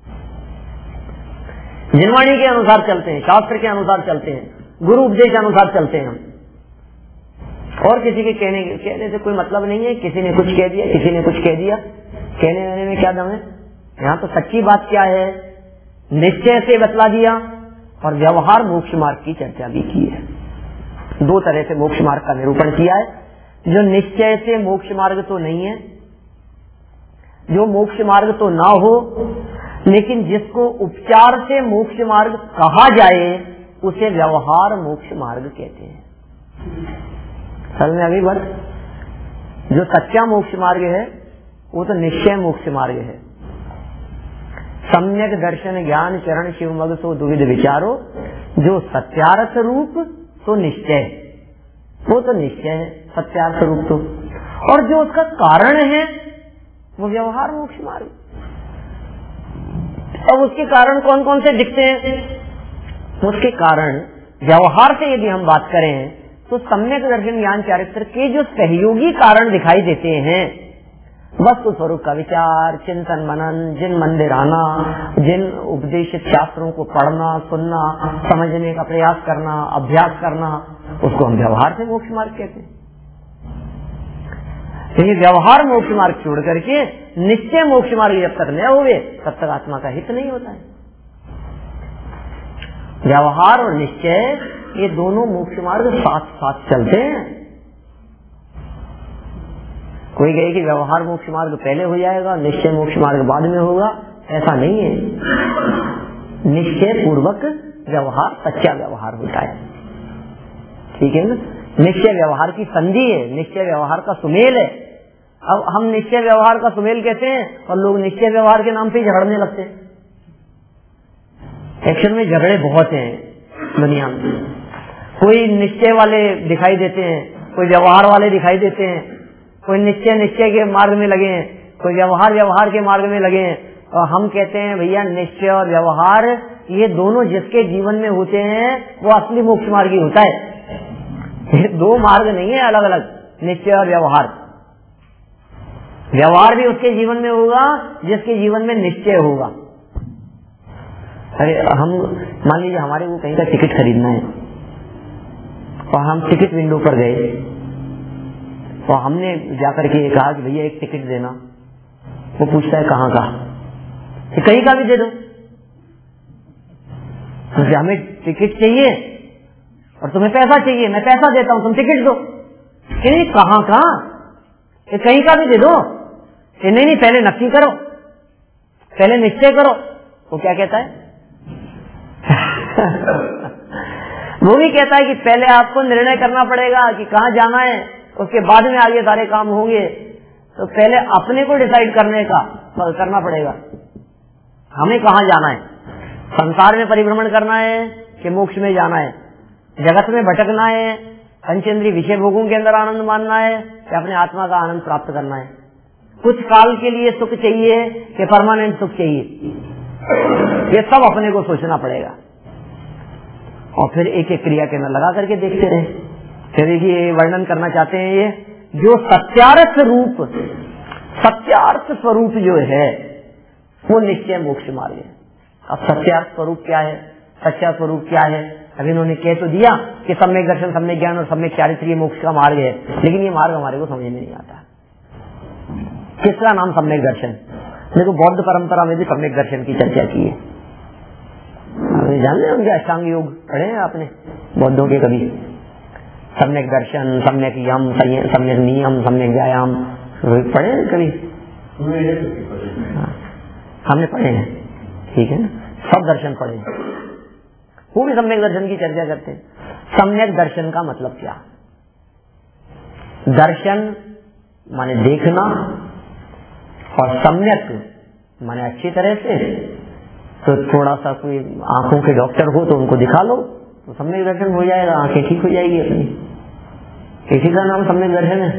जिनवाणी के अनुसार चलते हैं, शास्त्र के अनुसार चलते हैं, गुरु उपदेश के अनुसार चलते हैं हम, और किसी के कहने कहने से कोई मतलब नहीं है। किसी ने कुछ कह दिया, किसी ने कुछ कह दिया, कहने देने में क्या दम है? यहाँ तो सच्ची बात क्या है, निश्चय से बतला दिया, और व्यवहार मोक्ष मार्ग की चर्चा भी की है। दो तरह से मोक्ष मार्ग का निरूपण किया है। जो निश्चय से मोक्ष मार्ग तो नहीं है, जो मोक्ष मार्ग तो ना हो, लेकिन जिसको उपचार से मोक्ष मार्ग कहा जाए उसे व्यवहार मोक्ष मार्ग कहते हैं। समझ में आ गई बात? जो सच्चा मोक्ष मार्ग है वो तो निश्चय मोक्ष मार्ग है। सम्यक दर्शन ज्ञान चरण शिवमग सो दुविध विचारो, जो सत्यार्थ रूप तो निश्चय, वो तो निश्चय है सत्यार्थ रूप तो, और जो उसका कारण है वो व्यवहार मोक्ष मार्ग। अब उसके कारण कौन कौन से दिखते हैं? उसके कारण व्यवहार से यदि हम बात करें तो सम्यक दर्शन ज्ञान चारित्र के जो सहयोगी कारण दिखाई देते हैं, वस्तु स्वरूप का विचार, चिंतन मनन, जिन मंदिर आना, जिन उपदेशित शास्त्रों को पढ़ना सुनना, समझने का प्रयास करना, अभ्यास करना, उसको हम व्यवहार से मोक्ष मार्ग कहते हैं। तो ये व्यवहार मोक्ष मार्ग छोड़ करके निश्चय मोक्ष मार्ग जब तक न हुए तब तक आत्मा का हित नहीं होता है। व्यवहार और निश्चय ये दोनों मोक्ष मार्ग साथ साथ चलते हैं। कोई कहे कि व्यवहार मोक्ष मार्ग पहले हो जाएगा, निश्चय मोक्ष मार्ग बाद में होगा, ऐसा नहीं है। निश्चय पूर्वक व्यवहार सच्चा व्यवहार होता है, ठीक है ना? निश्चय व्यवहार की संधि है, निश्चय व्यवहार का सुमेल है। अब हम निश्चय व्यवहार का सुमेल कहते हैं और लोग निश्चय व्यवहार के नाम पे झगड़ने लगते हैं। एक्शन में झगड़े बहुत हैं दुनिया में। कोई निश्चय वाले दिखाई देते हैं, कोई व्यवहार वाले दिखाई देते हैं, कोई निश्चय निश्चय के मार्ग में लगे हैं, कोई व्यवहार व्यवहार के मार्ग में लगे हैं। और हम कहते हैं भैया निश्चय और व्यवहार ये दोनों जिसके जीवन में होते हैं वो असली मोक्ष मार्ग ही होता है। ये दो मार्ग नहीं है अलग अलग, निश्चय और व्यवहार। व्यवहार भी उसके जीवन में होगा जिसके जीवन में निश्चय होगा। अरे हम मान लीजिए हमारे को कहीं का टिकट खरीदना है और हम टिकट विंडो पर गए और हमने जाकर के कहा कि भैया एक टिकट देना। वो पूछता है कहाँ का? कि कहीं का भी दे दो। तो हमें टिकट चाहिए और तुम्हें पैसा चाहिए, मैं पैसा देता हूं, तुम टिकट दो। कि नहीं कहाँ का? कहीं का भी दे दो। कि नहीं नहीं पहले नक्की करो, पहले निश्चय करो। वो क्या कहता है? वो भी कहता है कि पहले आपको निर्णय करना पड़ेगा कि कहाँ जाना है, उसके बाद में आगे सारे काम होंगे। तो पहले अपने को डिसाइड करने का करना पड़ेगा, हमें कहाँ जाना है। संसार में परिभ्रमण करना है कि मोक्ष में जाना है, जगत में भटकना है पंचेंद्रिय विषय भोगों के अंदर आनंद मानना है या अपने आत्मा का आनंद प्राप्त करना है? कुछ काल के लिए सुख चाहिए कि परमानेंट सुख चाहिए? ये सब अपने को सोचना पड़ेगा और फिर एक एक क्रिया के अंदर लगा करके देखते रहे। फिर ये वर्णन करना चाहते हैं, ये जो सत्यार्थ रूप सत्यार्थ स्वरूप जो है वो निश्चय मोक्ष मार्ग है। अब सत्यार्थ स्वरूप क्या है, सच्चा स्वरूप क्या है? अभी इन्होंने कह तो दिया कि सम्यक दर्शन, सम्यक ज्ञान और सम्यक चारित्र्य मोक्ष का मार्ग है, लेकिन ये मार्ग हमारे को समझ में नहीं आता। किसका नाम सम्यक दर्शन? देखो बौद्ध परंपरा में भी सम्यक दर्शन की चर्चा की है। जान रहे होंगे अष्टांग योग पढ़े हैं आपने बौद्धों के कभी? सम्यक दर्शन, सम्यक यम, सम्यक नियम, सम्यक व्यायाम पढ़े हैं कभी? हमने पढ़े हैं, ठीक है ना, सब दर्शन पढ़े हैं, वो भी सम्यक दर्शन की चर्चा करते हैं। सम्यक दर्शन का मतलब क्या? दर्शन माने देखना और सम्यक माने अच्छी तरह से। तो थोड़ा सा कोई आंखों के डॉक्टर हो तो उनको दिखा लो तो सम्यक दर्शन हो जाएगा, आंखें ठीक हो जाएगी अपनी। इसी का नाम सम्यक दर्शन है।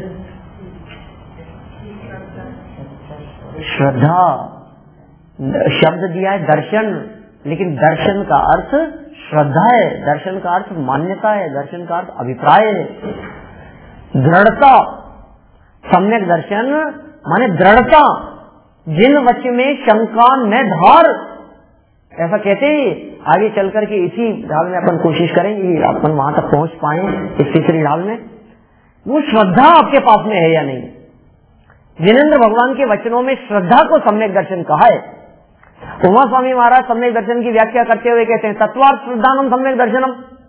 श्रद्धा शब्द दिया है दर्शन, लेकिन दर्शन का अर्थ श्रद्धा है, दर्शन का अर्थ मान्यता है, दर्शन का अर्थ अभिप्राय है, दृढ़ता। सम्यक दर्शन माने दृढ़ता, जिन वच में शंका न धार, ऐसा कहते हैं। आगे चल करके इसी ढाल में अपन कोशिश करेंगे अपन वहां तक पहुंच पाए इस तीसरी ढाल में। वो श्रद्धा आपके पास में है या नहीं? जिनेंद्र भगवान के वचनों में श्रद्धा को सम्यक दर्शन कहा है। उमा स्वामी महाराज सम्यक दर्शन की व्याख्या करते हुए कहते हैं तत्वार्थ श्रद्धानम सम्यक दर्शनम।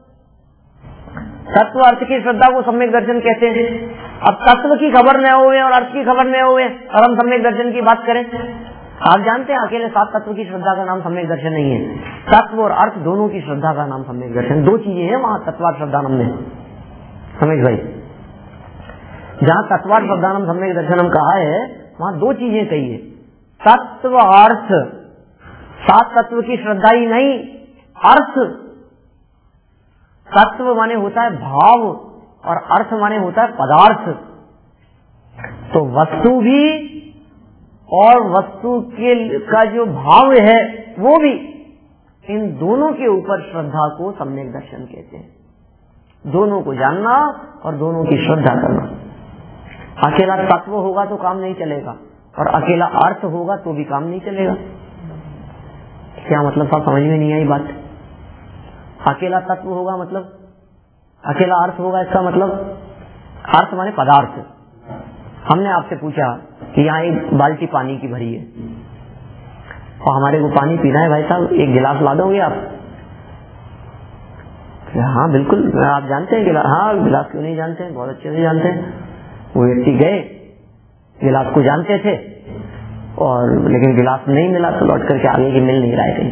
तत्व अर्थ की श्रद्धा को सम्यक दर्शन कहते हैं। अब तत्व की खबर न हुए और अर्थ की खबर न हुए और हम सम्यक दर्शन की बात करें, आप जानते हैं अकेले सात तत्व की श्रद्धा का नाम सम्यक दर्शन नहीं है। तत्व और अर्थ दोनों की श्रद्धा का नाम सम्यक दर्शन। दो चीजें हैं वहां तत्वार्थ श्रद्धानम में, समझ भाई। जहां तत्वार्थ श्रद्धानम सम्यक दर्शनम कहा है वहां दो चीजें कही है, तत्व अर्थ। सात तत्व की श्रद्धा ही नहीं, अर्थ। तत्व माने होता है भाव और अर्थ माने होता है पदार्थ। तो वस्तु भी और वस्तु के का जो भाव है वो भी, इन दोनों के ऊपर श्रद्धा को सम्यक दर्शन कहते हैं। दोनों को जानना और दोनों की श्रद्धा करना। अकेला तत्व होगा तो काम नहीं चलेगा और अकेला अर्थ होगा तो भी काम नहीं चलेगा। क्या मतलब था, समझ में नहीं आई बात? अकेला तत्व होगा मतलब अकेला अर्थ होगा, इसका मतलब अर्थ माने पदार्थ। हमने आपसे पूछा कि यहाँ एक बाल्टी पानी की भरी है और हमारे को पानी पीना है, भाई साहब एक गिलास ला दोगे आप? हाँ बिल्कुल, आप जानते हैं गिलास? हाँ गिलास क्यों नहीं जानते हैं, बहुत अच्छे से जानते हैं। वो व्यक्ति गए, गिलास को जानते थे और लेकिन गिलास नहीं मिला तो लौट करके आगे की मिल नहीं रहा है कहीं।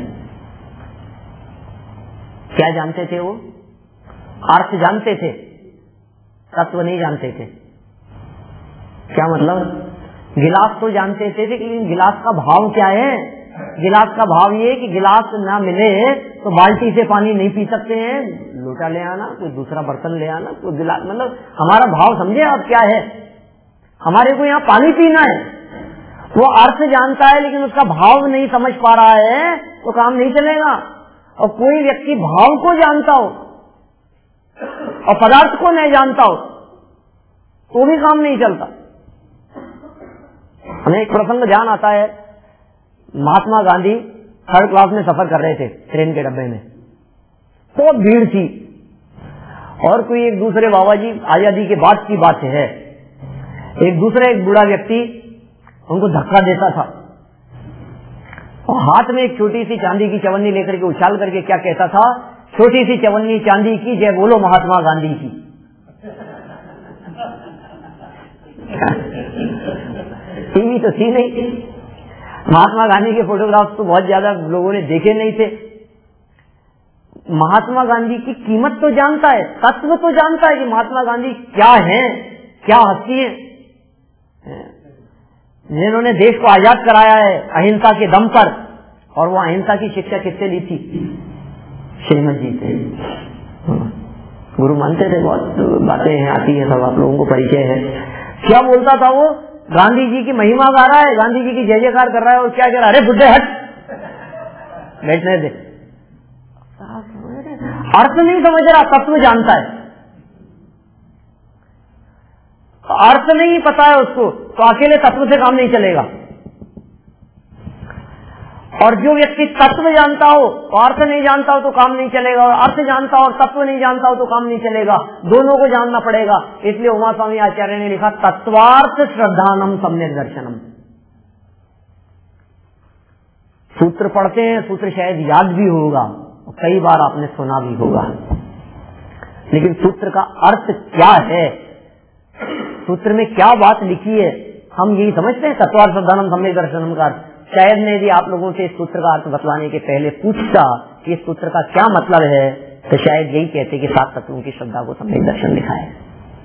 क्या जानते थे वो? अर्थ जानते थे, तत्व नहीं जानते थे। क्या मतलब? गिलास तो जानते थे लेकिन गिलास का भाव क्या है? गिलास का भाव ये कि गिलास ना मिले तो बाल्टी से पानी नहीं पी सकते हैं, लोटा ले आना, कोई दूसरा बर्तन ले आना, कोई गिलास। मतलब हमारा भाव समझे आप क्या है? हमारे को यहाँ पानी पीना है। वो अर्थ जानता है लेकिन उसका भाव नहीं समझ पा रहा है तो काम नहीं चलेगा। और कोई व्यक्ति भाव को जानता हो और पदार्थ को नहीं जानता हो तो भी काम नहीं चलता। हमें एक प्रसंग ध्यान आता है, महात्मा गांधी थर्ड क्लास में सफर कर रहे थे ट्रेन के डब्बे में, बहुत भीड़ थी और कोई एक दूसरे बाबा जी, आजादी के बाद की बात है, एक दूसरा एक बूढ़ा व्यक्ति उनको धक्का देता था और हाथ में एक छोटी सी चांदी की चवन्नी लेकर के उछाल करके क्या कहता था, छोटी सी चवन्नी चांदी की, जय बोलो महात्मा गांधी की। टीवी तो थी नहीं, महात्मा गांधी के फोटोग्राफ्स तो बहुत ज्यादा लोगों ने देखे नहीं थे। महात्मा गांधी की कीमत तो जानता है, तत्व तो जानता है कि महात्मा गांधी क्या है, क्या हस्ती है, जिन्होंने देश को आजाद कराया है अहिंसा के दम पर। और वो अहिंसा की शिक्षा किससे ली थी? श्रीमद जी से, गुरु मानते थे, बहुत बातें हैं आती है, सब आप लोगों को परिचय है। क्या बोलता था वो? गांधी जी की महिमा गा रहा है, गांधी जी की जय जयकार कर रहा है, और क्या कह रहा है? अरे बुड्ढे हट, बैठने दे। अर्थ नहीं समझ रहा, तत्व जानता है, अर्थ नहीं पता है उसको, तो अकेले तत्व से काम नहीं चलेगा। और जो व्यक्ति तत्व जानता हो और अर्थ नहीं जानता हो तो काम नहीं चलेगा, और अर्थ जानता हो और तत्व नहीं जानता हो तो काम नहीं चलेगा, दोनों को जानना पड़ेगा। इसलिए उमा स्वामी आचार्य ने लिखा तत्वार्थ श्रद्धानम सम्यक दर्शनम। सूत्र पढ़ते हैं, सूत्र शायद याद भी होगा, कई बार आपने सुना भी होगा, लेकिन सूत्र का अर्थ क्या है, सूत्र में क्या बात लिखी है, हम यही समझते हैं तत्वार्थ श्रद्धानम सम्यक दर्शनम का। शायद मैं यदि आप लोगों से इस सूत्र का अर्थ बतलाने के पहले पूछता कि इस सूत्र का क्या मतलब है, तो शायद यही कहते कि सात तत्वों की श्रद्धा को सम्यक दर्शन लिखा है।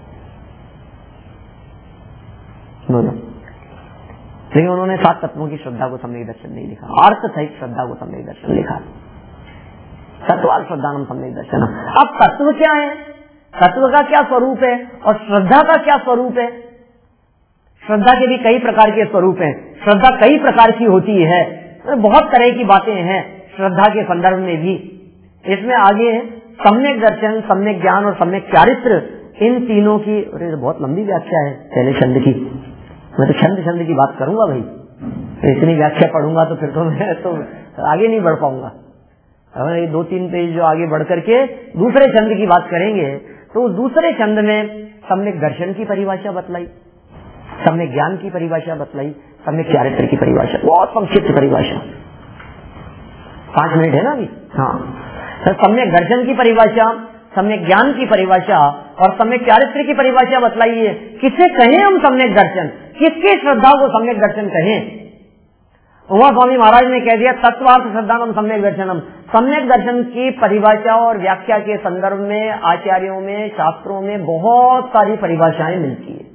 बोलो, लेकिन उन्होंने सात तत्वों की श्रद्धा को सम्यक दर्शन नहीं लिखा, अर्थ सहित श्रद्धा को सम्यक दर्शन लिखा, तत्वार्थ श्रद्धानम सम्यक दर्शनम। अब तत्व क्या है, तत्व का क्या स्वरूप है और श्रद्धा का क्या स्वरूप है? श्रद्धा के भी कई प्रकार के स्वरूप हैं, श्रद्धा कई प्रकार की होती है, बहुत तरह की बातें हैं श्रद्धा के संदर्भ में भी। इसमें आगे है सम्यक दर्शन, सम्यक ज्ञान और सम्यक चारित्र, इन तीनों की बहुत लंबी व्याख्या है पहले छंद की। मैं तो छंद छंद की बात करूंगा भाई, तो इतनी व्याख्या पढ़ूंगा तो फिर तो मैं तो आगे नहीं बढ़ पाऊंगा। अब ये दो तीन पेज जो आगे बढ़ करके दूसरे छंद की बात करेंगे, तो दूसरे छंद में सम्यक दर्शन की परिभाषा बतलाई, सम्यक ज्ञान की परिभाषा बतलाई, सम्यक चारित्र की परिभाषा, बहुत संक्षिप्त परिभाषा, पांच मिनट है ना अभी। हाँ, तो सम्यक दर्शन की परिभाषा, सम्यक ज्ञान की परिभाषा और सम्यक चारित्र की परिभाषा बतलाई है। किसे कहें हम सम्यक दर्शन, किसकी श्रद्धा को सम्यक दर्शन कहें? उमा स्वामी महाराज ने कह दिया तत्वार्थ श्रद्धानम सम्यक दर्शनम। सम्यक दर्शन की परिभाषा और व्याख्या के संदर्भ में आचार्यों में, शास्त्रों में बहुत सारी परिभाषाएं मिलती है।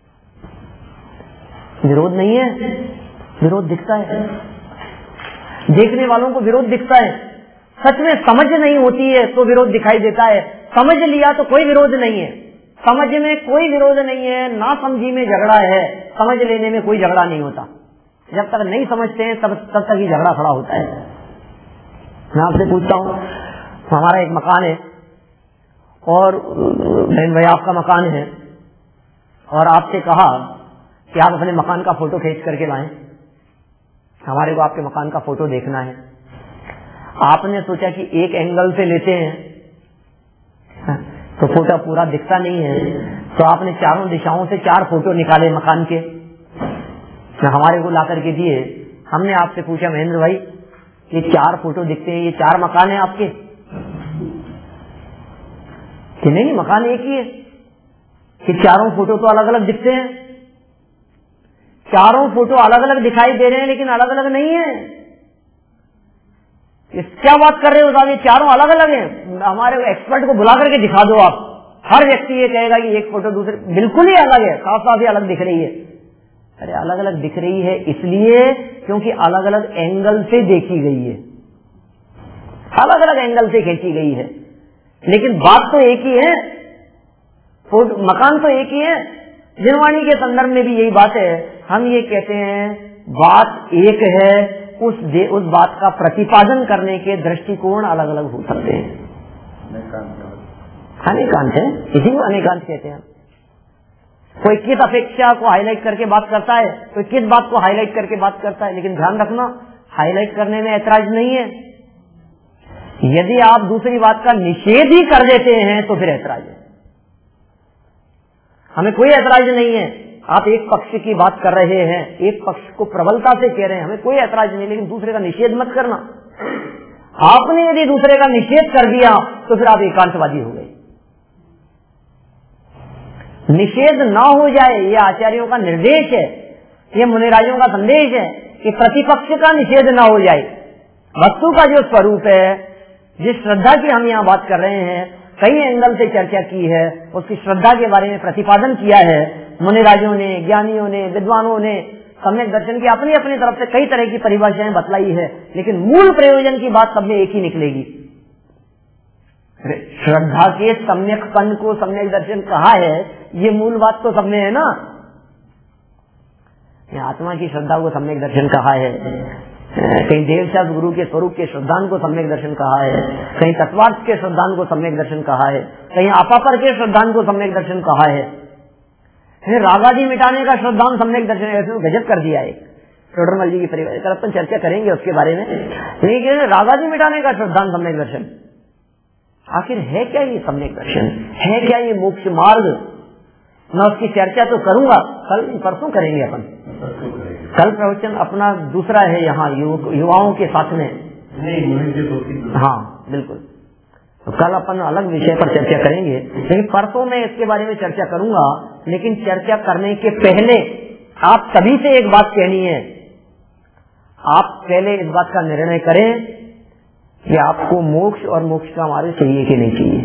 विरोध नहीं है, विरोध दिखता है, देखने वालों को विरोध दिखता है। सच में समझ नहीं होती है तो विरोध दिखाई देता है, समझ लिया तो कोई विरोध नहीं है, समझ में कोई विरोध नहीं है, ना समझी में झगड़ा है, समझ लेने में कोई झगड़ा नहीं होता। जब तक नहीं समझते हैं तब तब तक ही झगड़ा खड़ा होता है। मैं आपसे पूछता हूँ, हमारा एक मकान है और बहन भाई आपका मकान है, और आपसे कहा कि आप अपने मकान का फोटो खींच करके लाएं, हमारे को आपके मकान का फोटो देखना है। आपने सोचा कि एक एंगल से लेते हैं तो फोटो पूरा दिखता नहीं है, तो आपने चारों दिशाओं से चार फोटो निकाले मकान के, हमारे को ला करके दिए। हमने आपसे पूछा महेंद्र भाई ये चार फोटो दिखते हैं, ये चार मकान है आपके? कि नहीं, मकान एक ही है। कि चारों फोटो तो अलग अलग दिखते हैं? चारों फोटो अलग अलग दिखाई दे रहे हैं लेकिन अलग अलग नहीं है। इस क्या बात कर रहे हो साहब, ये चारों अलग अलग हैं? हमारे एक्सपर्ट को बुला करके दिखा दो आप। हर व्यक्ति ये कहेगा कि एक फोटो दूसरे बिल्कुल ही अलग है, साफ साफ ही अलग दिख रही है। अरे अलग अलग दिख रही है इसलिए क्योंकि अलग अलग एंगल से देखी गई है, अलग अलग एंगल से खींची गई है, लेकिन बात तो एक ही है, मकान तो एक ही है। जिनवाणी के संदर्भ में भी यही बात है। हम ये कहते हैं बात एक है, उस दे, उस बात का प्रतिपादन करने के दृष्टिकोण अलग अलग हो सकते हैं। अनेकांत है, इसी को अनेकांत कहते हैं। कोई किस अपेक्षा को हाईलाइट करके बात करता है, कोई किस बात को हाईलाइट करके बात करता है, लेकिन ध्यान रखना हाईलाइट करने में ऐतराज नहीं है। यदि आप दूसरी बात का निषेध ही कर देते हैं तो फिर ऐतराज है। हमें कोई ऐतराज नहीं है, आप एक पक्ष की बात कर रहे हैं, एक पक्ष को प्रबलता से कह रहे हैं, हमें कोई ऐतराज नहीं, लेकिन दूसरे का निषेध मत करना। आपने यदि दूसरे का निषेध कर दिया तो फिर आप एकांतवादी हो गए। निषेध ना हो जाए, यह आचार्यों का निर्देश है, यह मुनिराजों का संदेश है कि प्रतिपक्ष का निषेध ना हो जाए। वस्तु का जो स्वरूप है, जिस श्रद्धा की हम यहाँ बात कर रहे हैं, कई एंगल से चर्चा की है, उसकी श्रद्धा के बारे में प्रतिपादन किया है मुनिराजों ने, ज्ञानियों ने, विद्वानों ने। सम्यक दर्शन की अपनी अपनी तरफ से कई तरह की परिभाषाएं बतलाई है, लेकिन मूल प्रयोजन की बात सब में एक ही निकलेगी। श्रद्धा के सम्यकपन को सम्यक दर्शन कहा है, ये मूल बात तो सब में है ना। आत्मा की श्रद्धा को सम्यक दर्शन कहा है, कहीं देवशास्त्र गुरु के स्वरूप के श्रद्धान को सम्यक दर्शन कहा है, कहीं तत्वार्थ के श्रद्धान को सम्यक दर्शन कहा है, कहीं आपापर के श्रद्धान को सम्यक दर्शन कहा है। रागादि मिटाने का श्रद्धान सम्यक दर्शन है, गजब कर दिया है टोडरमल जी की परिवार कर, अपन चर्चा करेंगे उसके बारे में। लेकिन रागादि मिटाने का श्रद्धान सम्यक दर्शन, आखिर है क्या ये सम्यक दर्शन, है क्या ये मोक्ष मार्ग? मैं उसकी चर्चा तो करूंगा, कल परसों करेंगे अपन। कल प्रवचन अपना दूसरा है यहाँ युवाओं के साथ में। हाँ बिल्कुल, तो कल अपन अलग विषय पर चर्चा करेंगे, लेकिन परसों मैं इसके बारे में चर्चा करूंगा। लेकिन चर्चा करने के पहले आप सभी से एक बात कहनी है, आप पहले इस बात का निर्णय करें कि आपको मोक्ष और मोक्ष का मार्ग चाहिए कि नहीं चाहिए।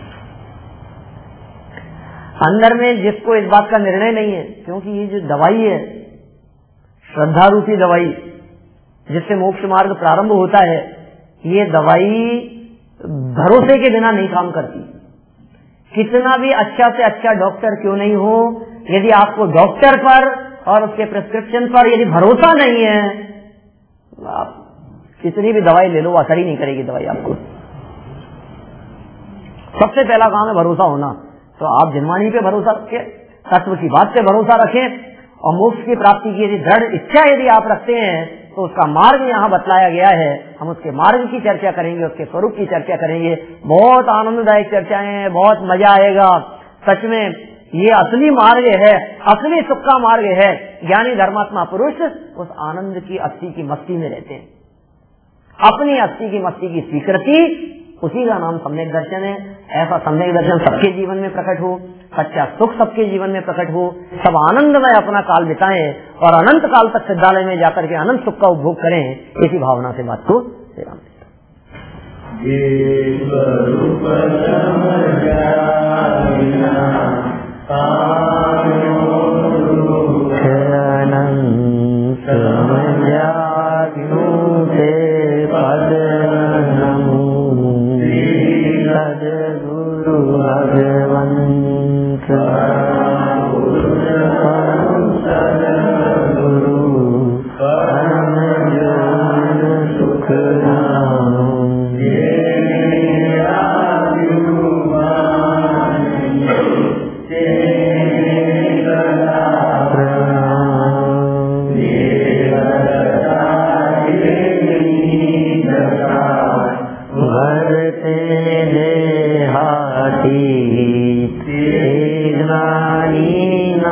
अंदर में जिसको इस बात का निर्णय नहीं है, क्योंकि ये जो दवाई है श्रद्धा रूपी दवाई जिससे मोक्ष मार्ग प्रारंभ होता है, ये दवाई भरोसे के बिना नहीं काम करती। कितना भी अच्छा से अच्छा डॉक्टर क्यों नहीं हो, यदि आपको डॉक्टर पर और उसके प्रिस्क्रिप्शन पर यदि भरोसा नहीं है, आप कितनी भी दवाई ले लो असर ही नहीं करेगी दवाई आपको। सबसे पहला काम है भरोसा होना। तो आप जिनवाणी पे भरोसा रखें, तत्व की बात पे भरोसा रखें, और मोक्ष की प्राप्ति की यदि दृढ़ इच्छा यदि आप रखते हैं तो उसका मार्ग यहाँ बतलाया गया है। हम उसके मार्ग की चर्चा करेंगे, उसके स्वरूप की चर्चा करेंगे। बहुत आनंददायक चर्चाएं हैं, बहुत मजा आएगा। सच में ये असली मार्ग है, असली सुख का मार्ग है। ज्ञानी धर्मात्मा पुरुष उस आनंद की अस्थि की मस्ती में रहते हैं, अपनी अस्थि की मस्ती की स्वीकृति, उसी का नाम सम्यक दर्शन है। ऐसा सम्यक दर्शन सबके जीवन में प्रकट हो, सच्चा सुख सबके जीवन में प्रकट हो, सब आनंदमय अपना काल बिताएं और अनंत काल तक सिद्धालय में जाकर के अनंत सुख का उपभोग करें। इसी भावना से बात को विराम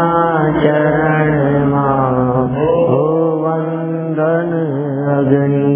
चरण मा हो वंदन अग्नि